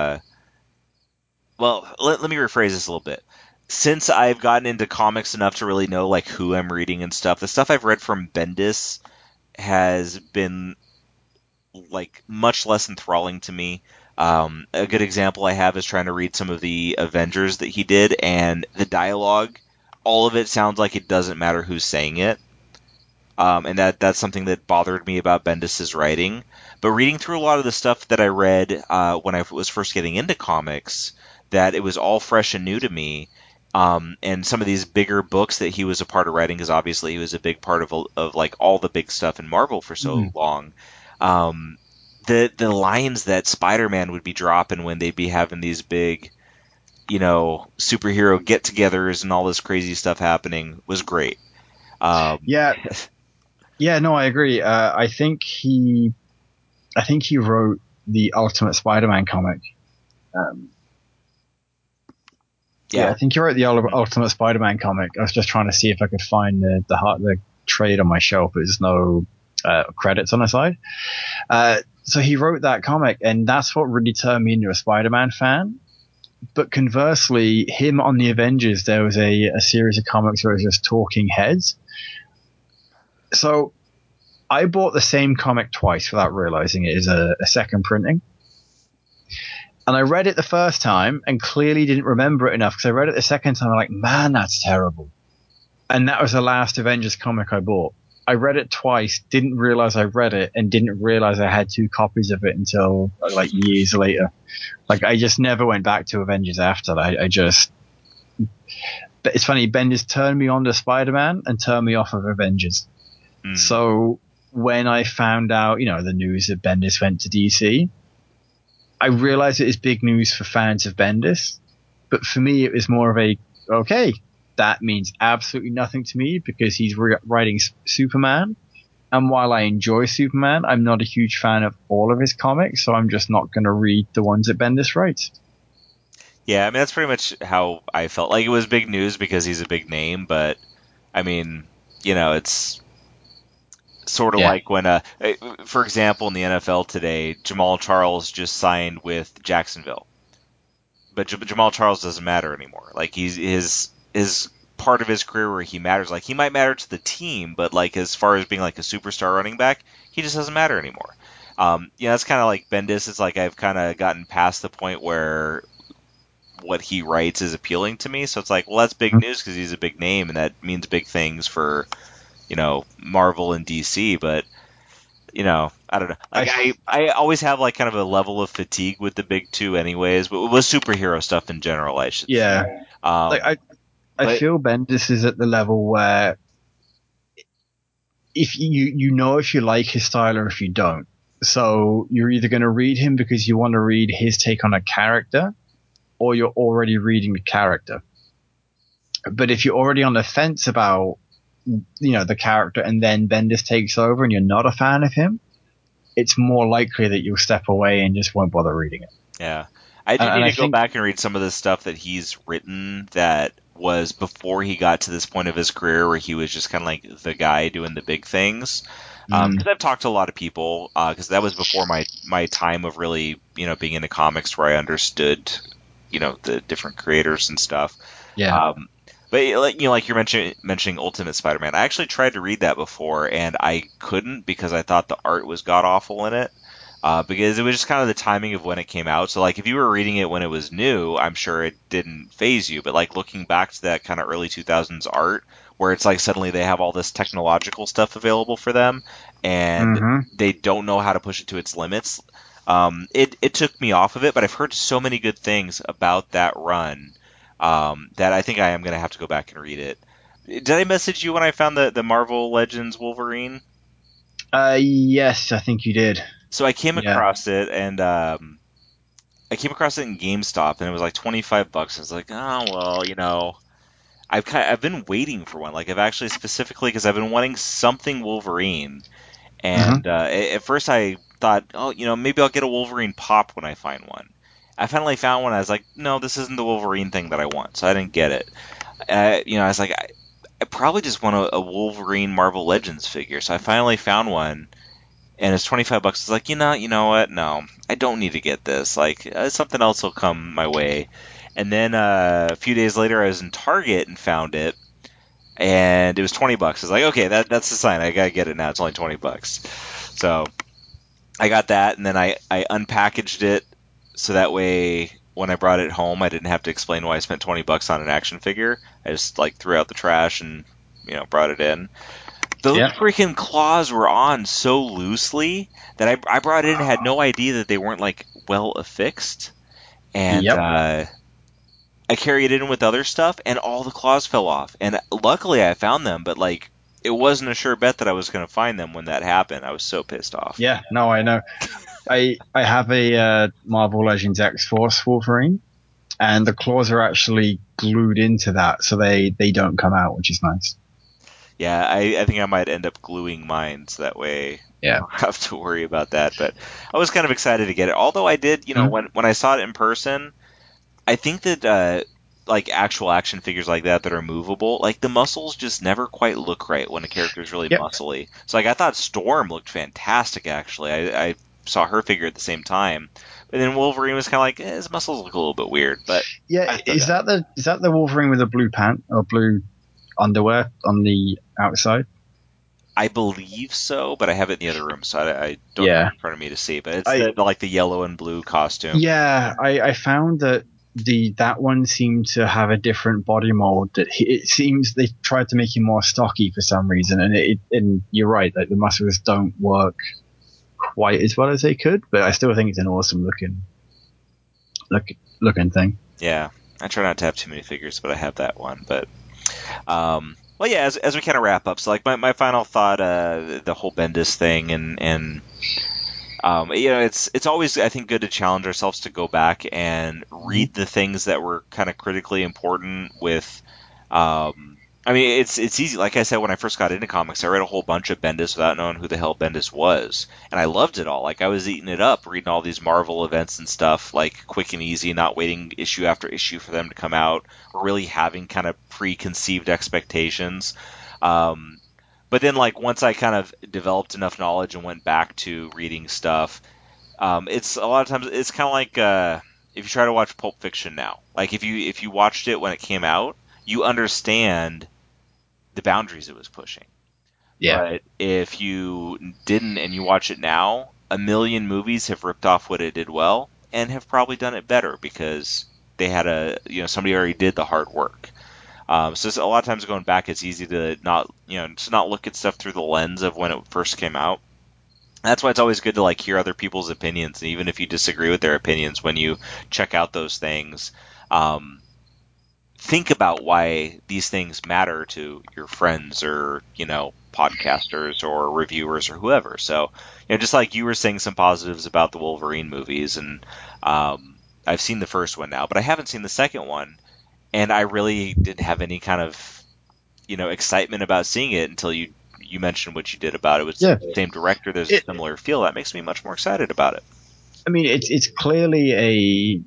Well, let me rephrase this a little bit. Since I've gotten into comics enough to really know like who I'm reading and stuff, the stuff I've read from Bendis has been like much less enthralling to me. A good example I have is trying to read some of the Avengers that he did, and the dialogue, all of it sounds like it doesn't matter who's saying it. And that's something that bothered me about Bendis's writing. But reading through a lot of the stuff that I read when I was first getting into comics, that it was all fresh and new to me. And some of these bigger books that he was a part of writing, because obviously he was a big part of like all the big stuff in Marvel for so Mhm. long. Um, the lines that Spider-Man would be dropping when they'd be having these big, superhero get-togethers and all this crazy stuff happening was great. Um, Yeah. Yeah. No, I agree. I think he wrote the Ultimate Spider-Man comic. Um, yeah, yeah. I think he wrote the Ultimate Spider-Man comic. I was just trying to see if I could find the trade on my shelf. There's no credits on the side. So he wrote that comic, and that's what really turned me into a Spider-Man fan. But conversely, him on the Avengers, there was a series of comics where it was just talking heads. So I bought the same comic twice without realizing it is a second printing. And I read it the first time and clearly didn't remember it enough because I read it the second time. I'm like, man, that's terrible. And that was the last Avengers comic I bought. I read it twice, didn't realize I read it, and didn't realize I had two copies of it until like years later. Like, I just never went back to Avengers after that. But it's funny, Bendis turned me on to Spider-Man and turned me off of Avengers. Mm. So when I found out, the news that Bendis went to DC, I realized it is big news for fans of Bendis. But for me, it was more of okay, that means absolutely nothing to me because he's writing Superman. And while I enjoy Superman, I'm not a huge fan of all of his comics, so I'm just not going to read the ones that Bendis writes. Yeah, I mean that's pretty much how I felt. Like it was big news because he's a big name, but I mean, it's sort of Yeah. like when for example, in the NFL today, Jamal Charles just signed with Jacksonville. But Jamal Charles doesn't matter anymore. Like he's his part of his career where he matters. Like he might matter to the team, but like as far as being like a superstar running back, he just doesn't matter anymore. That's kind of like Bendis. It's like I've kind of gotten past the point where what he writes is appealing to me. So it's like, well, that's big news because he's a big name, and that means big things for Marvel and DC. But I don't know. Like I, I always have like kind of a level of fatigue with the big two, anyways. But with superhero stuff in general, I should say. yeah. Like, I But feel Bendis is at the level where if you know if you like his style or if you don't. So you're either going to read him because you want to read his take on a character, or you're already reading the character. But if you're already on the fence about, the character, and then Bendis takes over and you're not a fan of him, it's more likely that you'll step away and just won't bother reading it. Yeah. I do need to go back and read some of the stuff that he's written that was before he got to this point of his career where he was just kind of like the guy doing the big things. Because I've talked to a lot of people, because that was before my time of really, being into comics where I understood, the different creators and stuff. Yeah. But like you're mentioning Ultimate Spider-Man, I actually tried to read that before, and I couldn't because I thought the art was god awful in it. Because it was just kind of the timing of when it came out. So, like, if you were reading it when it was new, I'm sure it didn't faze you. But, like, looking back to that kind of early 2000s art, where it's like suddenly they have all this technological stuff available for them, and they don't know how to push it to its limits, it took me off of it. But I've heard so many good things about that run that I think I am going to have to go back and read it. Did I message you when I found the Marvel Legends Wolverine? Yes, I think you did. So I came across it, and I came across it in GameStop, and it was like $25. I was like, oh well, I've been waiting for one. Like I've actually specifically because I've been wanting something Wolverine, and at first I thought, oh, maybe I'll get a Wolverine pop when I find one. I finally found one. I was like, no, this isn't the Wolverine thing that I want, so I didn't get it. I was like, I probably just want a Wolverine Marvel Legends figure, so I finally found one. And it's $25. It's like, you know what? No, I don't need to get this. Like, something else will come my way. And then a few days later, I was in Target and found it, and it was $20. I was like, okay, that's the sign. I gotta get it now. It's only $20. So I got that, and then I unpackaged it so that way when I brought it home, I didn't have to explain why I spent $20 on an action figure. I just like threw out the trash and brought it in. Those freaking claws were on so loosely that I brought it in and had no idea that they weren't like well affixed. And I carried it in with other stuff, and all the claws fell off. And luckily I found them, but like it wasn't a sure bet that I was going to find them when that happened. I was so pissed off. Yeah, no, I know. I have a Marvel Legends X-Force Wolverine, and the claws are actually glued into that, so they don't come out, which is nice. Yeah, I think I might end up gluing mine so that way I don't have to worry about that. But I was kind of excited to get it. Although I did, when I saw it in person, I think that like actual action figures like that are movable, like the muscles just never quite look right when a character is really muscly. So like I thought Storm looked fantastic actually. I saw her figure at the same time. But then Wolverine was kind of like, his muscles look a little bit weird. But yeah, is that the Wolverine with the blue pant or blue underwear on the outside? I believe so, but I have it in the other room, so I don't have it in front of me to see. But it's like the yellow and blue costume. Yeah, I found that that one seemed to have a different body mold. That it seems they tried to make him more stocky for some reason, and you're right, like the muscles don't work quite as well as they could. But I still think it's an awesome looking thing. Yeah, I try not to have too many figures, but I have that one. But well, yeah. As we kind of wrap up, so like my final thought, the whole Bendis thing, and it's always I think good to challenge ourselves to go back and read the things that were kind of critically important. With, I mean, it's easy. Like I said, when I first got into comics, I read a whole bunch of Bendis without knowing who the hell Bendis was, and I loved it all. Like I was eating it up, reading all these Marvel events and stuff, like quick and easy, not waiting issue after issue for them to come out, or really having kind of preconceived expectations. But then, like once I kind of developed enough knowledge and went back to reading stuff, it's a lot of times it's kind of like if you try to watch Pulp Fiction now. Like if you watched it when it came out, you understand the boundaries it was pushing. Yeah. But if you didn't and you watch it now, a million movies have ripped off what it did well and have probably done it better because they had somebody already did the hard work. So a lot of times going back, it's easy to not look at stuff through the lens of when it first came out. That's why it's always good to like hear other people's opinions, and even if you disagree with their opinions, when you check out those things, think about why these things matter to your friends or podcasters or reviewers or whoever. So just like you were saying some positives about the Wolverine movies, and I've seen the first one now, but I haven't seen the second one, and I really didn't have any kind of excitement about seeing it until you mentioned what you did about it. It's Yeah. the same director. There's a similar feel. That makes me much more excited about it. I mean, it's clearly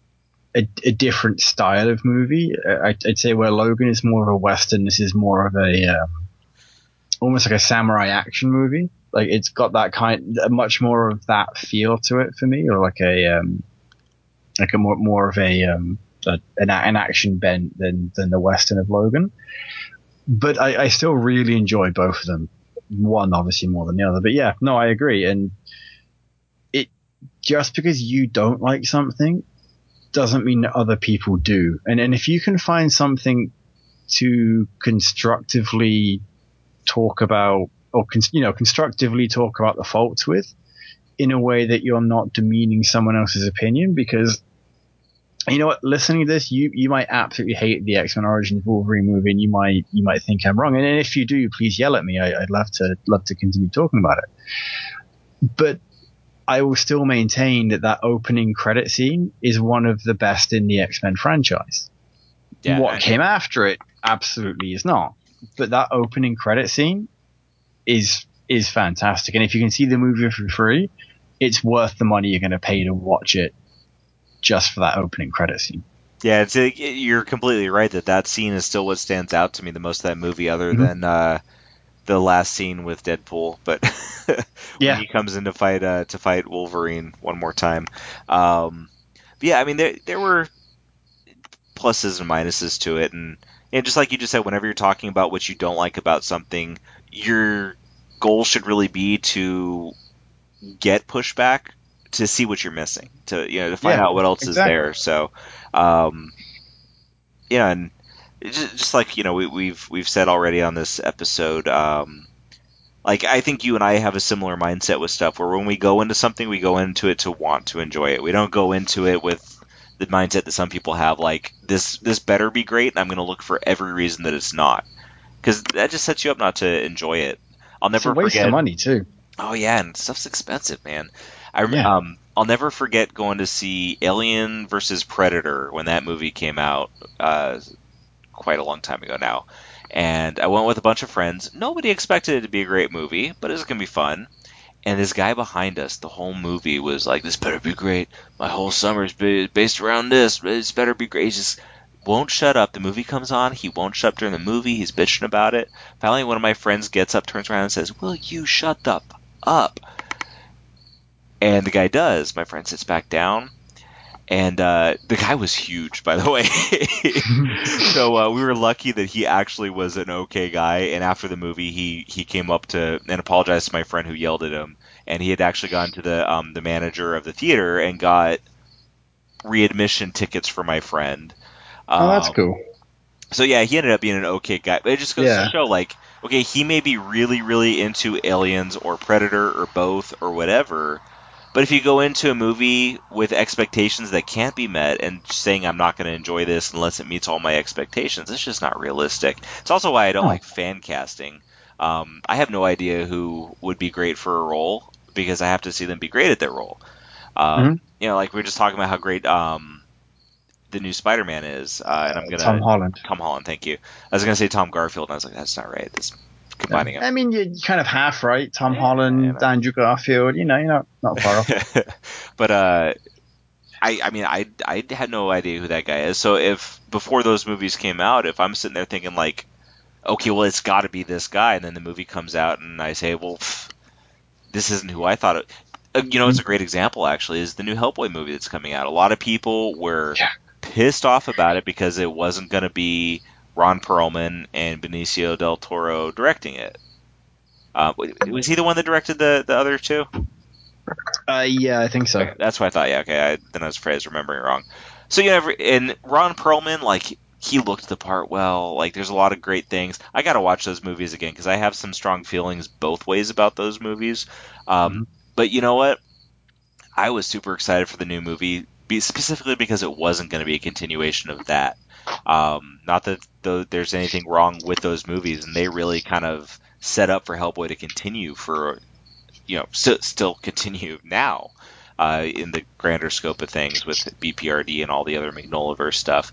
a different style of movie. I'd say where Logan is more of a Western, this is more of a almost like a samurai action movie. Like it's got that much more of that feel to it for me, or like a more of an action bent than the Western of Logan. But I still really enjoy both of them. One obviously more than the other, but yeah, no, I agree. And it just because you don't like something doesn't mean that other people do. And if you can find something to constructively talk about, or constructively talk about the faults with, in a way that you're not demeaning someone else's opinion, because you know what, listening to this, you might absolutely hate the X-Men Origins Wolverine movie, and you might think I'm wrong. And if you do, please yell at me. I'd love to continue talking about it. But I will still maintain that opening credit scene is one of the best in the X-Men franchise. Yeah, what came after it absolutely is not. But that opening credit scene is fantastic. And if you can see the movie for free, it's worth the money you're going to pay to watch it just for that opening credit scene. Yeah, you're completely right that scene is still what stands out to me the most of that movie, other than the last scene with Deadpool. But when he comes in to fight Wolverine one more time. But yeah, I mean there were pluses and minuses to it, and just like you just said, whenever you're talking about what you don't like about something, your goal should really be to get pushback, to see what you're missing, to find out what else is there. So, and just like we've said already on this episode, like I think you and I have a similar mindset with stuff, where when we go into something, we go into it to want to enjoy it. We don't go into it with the mindset that some people have, like this better be great, and I'm going to look for every reason that it's not, because that just sets you up not to enjoy it. I'll never forget. It's a waste of money too. Oh yeah, and stuff's expensive, man. I'll never forget going to see Alien versus Predator when that movie came out, quite a long time ago now. And I went with a bunch of friends. Nobody expected it to be a great movie, but it was going to be fun. And this guy behind us, the whole movie was like, this better be great. My whole summer is based around this. This better be great. He just won't shut up. The movie comes on. He won't shut up during the movie. He's bitching about it. Finally, one of my friends gets up, turns around, and says, will you shut up? And the guy does. My friend sits back down. And the guy was huge, by the way. So we were lucky that he actually was an okay guy. And after the movie, he came up to and apologized to my friend who yelled at him. And he had actually gone to the manager of the theater and got readmission tickets for my friend. Oh, that's cool. So yeah, he ended up being an okay guy. But it just goes to show, like, okay, he may be really, really into Aliens or Predator or both or whatever. But if you go into a movie with expectations that can't be met and saying I'm not going to enjoy this unless it meets all my expectations, it's just not realistic. It's also why I don't like fan casting. I have no idea who would be great for a role, because I have to see them be great at their role. Like we were just talking about how great the new Spider-Man is, and I'm gonna Tom Holland. Tom Holland, thank you. I was gonna say Tom Garfield, and I was like, that's not right. This combining them. I mean, you're kind of half right. Tom Holland, Andrew Garfield. You're not far off. But I had no idea who that guy is. So if before those movies came out, if I'm sitting there thinking like, okay, well it's got to be this guy, and then the movie comes out and I say, well, this isn't who I thought it. It's a great example actually is the new Hellboy movie that's coming out. A lot of people were pissed off about it because it wasn't going to be Ron Perlman and Benicio del Toro directing it. Was he the one that directed the other two? Yeah, I think so. Okay, that's what I thought. Yeah, okay. Then I was afraid I was remembering wrong. So and Ron Perlman, like, he looked the part well. Like, there's a lot of great things. I got to watch those movies again because I have some strong feelings both ways about those movies. But you know what? I was super excited for the new movie, specifically because it wasn't going to be a continuation of that. Not that there's anything wrong with those movies, and they really kind of set up for Hellboy to continue for, still continue now. in the grander scope of things with BPRD and all the other Magnolaverse stuff.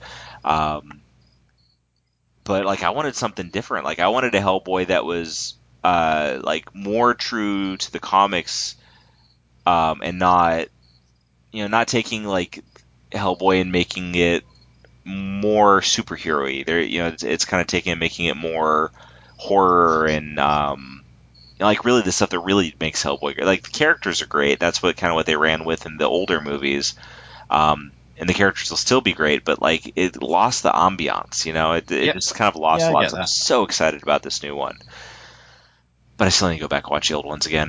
But like I wanted something different. Like I wanted a Hellboy that was like more true to the comics, and not taking like Hellboy and making it more superhero-y. There, it's kind of taking and making it more horror and like really the stuff that really makes Hellboy great. Like the characters are great. That's what they ran with in the older movies. And the characters will still be great, but like it lost the ambiance, it just kind of lost a lot. So I'm so excited about this new one, but I still need to go back and watch the old ones again.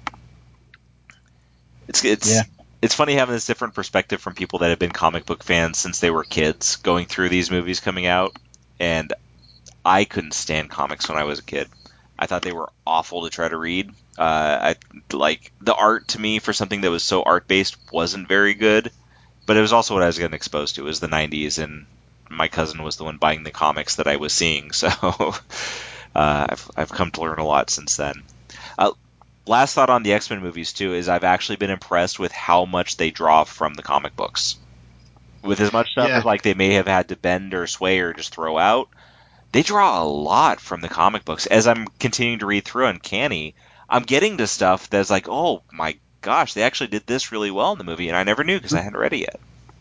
It's funny having this different perspective from people that have been comic book fans since they were kids, going through these movies coming out, and I couldn't stand comics when I was a kid. I thought they were awful to try to read. I like the art to me for something that was so art based wasn't very good. But it was also what I was getting exposed to. It was the 90s, and my cousin was the one buying the comics that I was seeing. So I've come to learn a lot since then. Last thought on the X-Men movies, too, is I've actually been impressed with how much they draw from the comic books. With as much stuff as like they may have had to bend or sway or just throw out, they draw a lot from the comic books. As I'm continuing to read through Uncanny, I'm getting to stuff that's like, oh my gosh, they actually did this really well in the movie, and I never knew because I hadn't read it yet.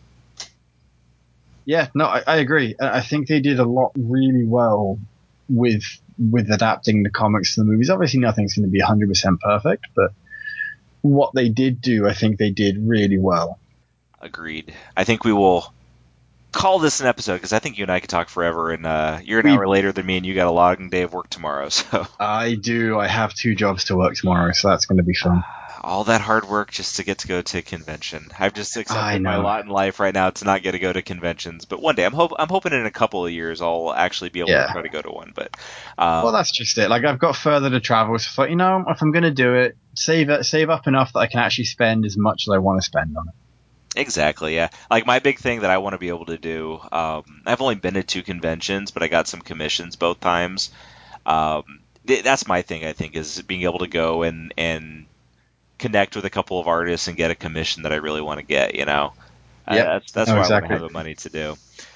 Yeah, no, I agree. I think they did a lot really well with adapting the comics to the movies. Obviously, nothing's going to be 100% perfect, but what they did do, I think they did really well. Agreed. I think we will call this an episode because I think you and I could talk forever, and you're an hour later than me, and you got a long day of work tomorrow. So I do. I have 2 jobs to work tomorrow, so that's going to be fun. All that hard work just to get to go to a convention. I've just accepted my lot in life right now to not get to go to conventions. But one day, I'm hoping in a couple of years I'll actually be able to try to go to one. But well, that's just it. Like I've got further to travel, so I thought, if I'm going to do it, save up enough that I can actually spend as much as I want to spend on it. Exactly, yeah. Like my big thing that I want to be able to do. I've only been to 2 conventions, but I got some commissions both times. That's my thing. I think is being able to go and connect with a couple of artists and get a commission that I really want to get, that's what I want to have the money to do.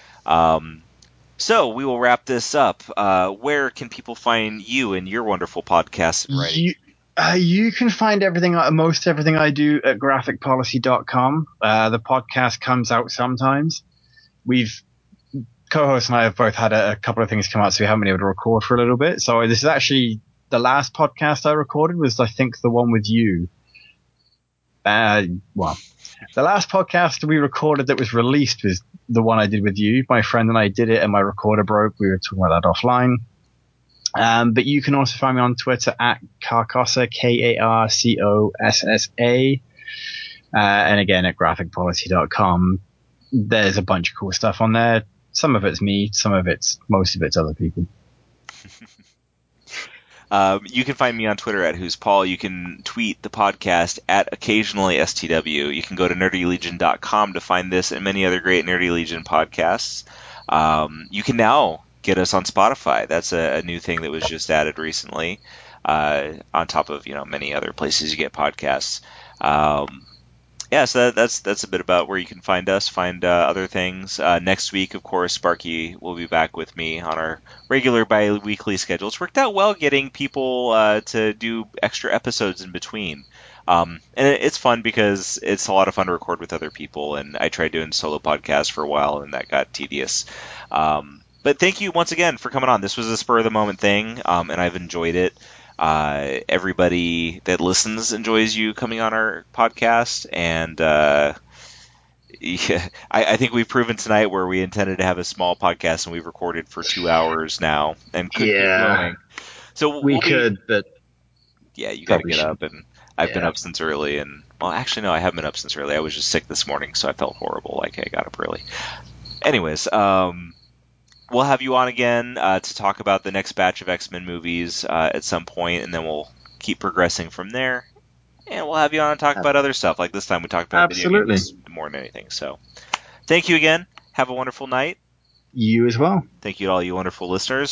So we will wrap this up. Where can people find you and your wonderful podcast and writing? You can find most everything I do at graphicpolicy.com. The podcast comes out sometimes. Co-host and I have both had a couple of things come out, so we haven't been able to record for a little bit. So this is actually the last podcast I recorded was, I think, the one with you. The last podcast we recorded that was released was the one I did with you. My friend and I did it, and my recorder broke. We were talking about that offline. But you can also find me on Twitter at Carcossa, Karcossa. And again, at graphicpolicy.com. There's a bunch of cool stuff on there. Some of it's me, most of it's other people. You can find me on Twitter at Who's Paul. You can tweet the podcast at occasionally STW. You can go to nerdylegion.com to find this and many other great Nerdy Legion podcasts. You can now get us on Spotify. That's a new thing that was just added recently, on top of many other places you get podcasts. So that's a bit about where you can find us, find other things. Next week, of course, Sparky will be back with me on our regular bi-weekly schedule. It's worked out well getting people to do extra episodes in between. And it's fun because it's a lot of fun to record with other people, and I tried doing solo podcasts for a while, and that got tedious. But thank you once again for coming on. This was a spur-of-the-moment thing, and I've enjoyed it. Everybody that listens enjoys you coming on our podcast, and I think we've proven tonight where we intended to have a small podcast and we've recorded for 2 hours now and could keep going. So we could, but yeah, you got to get up, and I've been up since early, and well, actually no, I haven't been up since early. I was just sick this morning, so I felt horrible. Like I got up early. Anyways, we'll have you on again to talk about the next batch of X-Men movies at some point, and then we'll keep progressing from there. And we'll have you on and talk about other stuff. Like this time we talked about video games more than anything. So thank you again. Have a wonderful night. You as well. Thank you to all you wonderful listeners.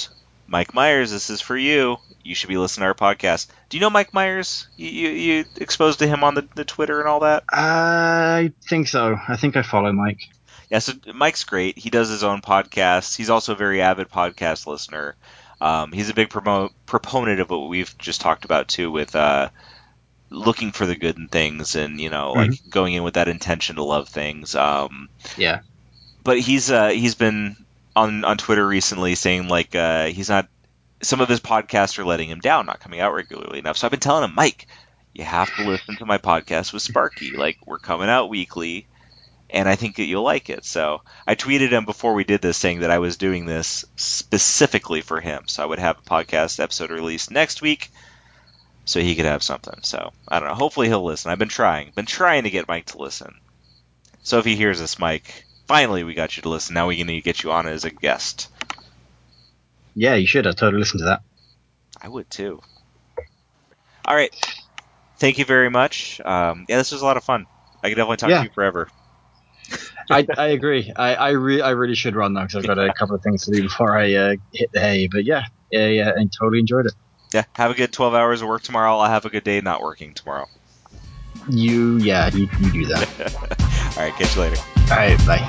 Mike Myers, this is for you. You should be listening to our podcast. Do you know Mike Myers? You exposed to him on the Twitter and all that? I think so. I think I follow Mike. Yeah, so Mike's great. He does his own podcast. He's also a very avid podcast listener. He's a big proponent of what we've just talked about, too, with looking for the good in things and, like going in with that intention to love things. Yeah. But he's been on Twitter recently saying, like, he's not... Some of his podcasts are letting him down, not coming out regularly enough. So I've been telling him, Mike, you have to listen to my podcast with Sparky. Like, we're coming out weekly, and I think that you'll like it. So I tweeted him before we did this saying that I was doing this specifically for him. So I would have a podcast episode released next week so he could have something. So I don't know. Hopefully he'll listen. I've been trying to get Mike to listen. So if he hears this, Mike, finally we got you to listen. Now we need to get you on as a guest. Yeah, you should. I'd totally listen to that. I would too. All right. Thank you very much. Yeah, this was a lot of fun. I could definitely talk to you forever. I agree. I really should run now because I've got a couple of things to do before I hit the hay. But yeah, I totally enjoyed it. Yeah, have a good 12 hours of work tomorrow. I'll have a good day not working tomorrow. You do that. All right, catch you later. All right, bye.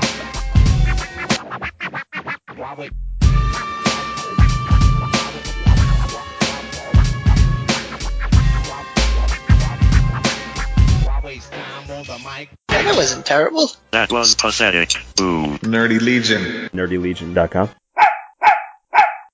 That wasn't terrible. That was pathetic. Ooh. Nerdy Legion. NerdyLegion.com.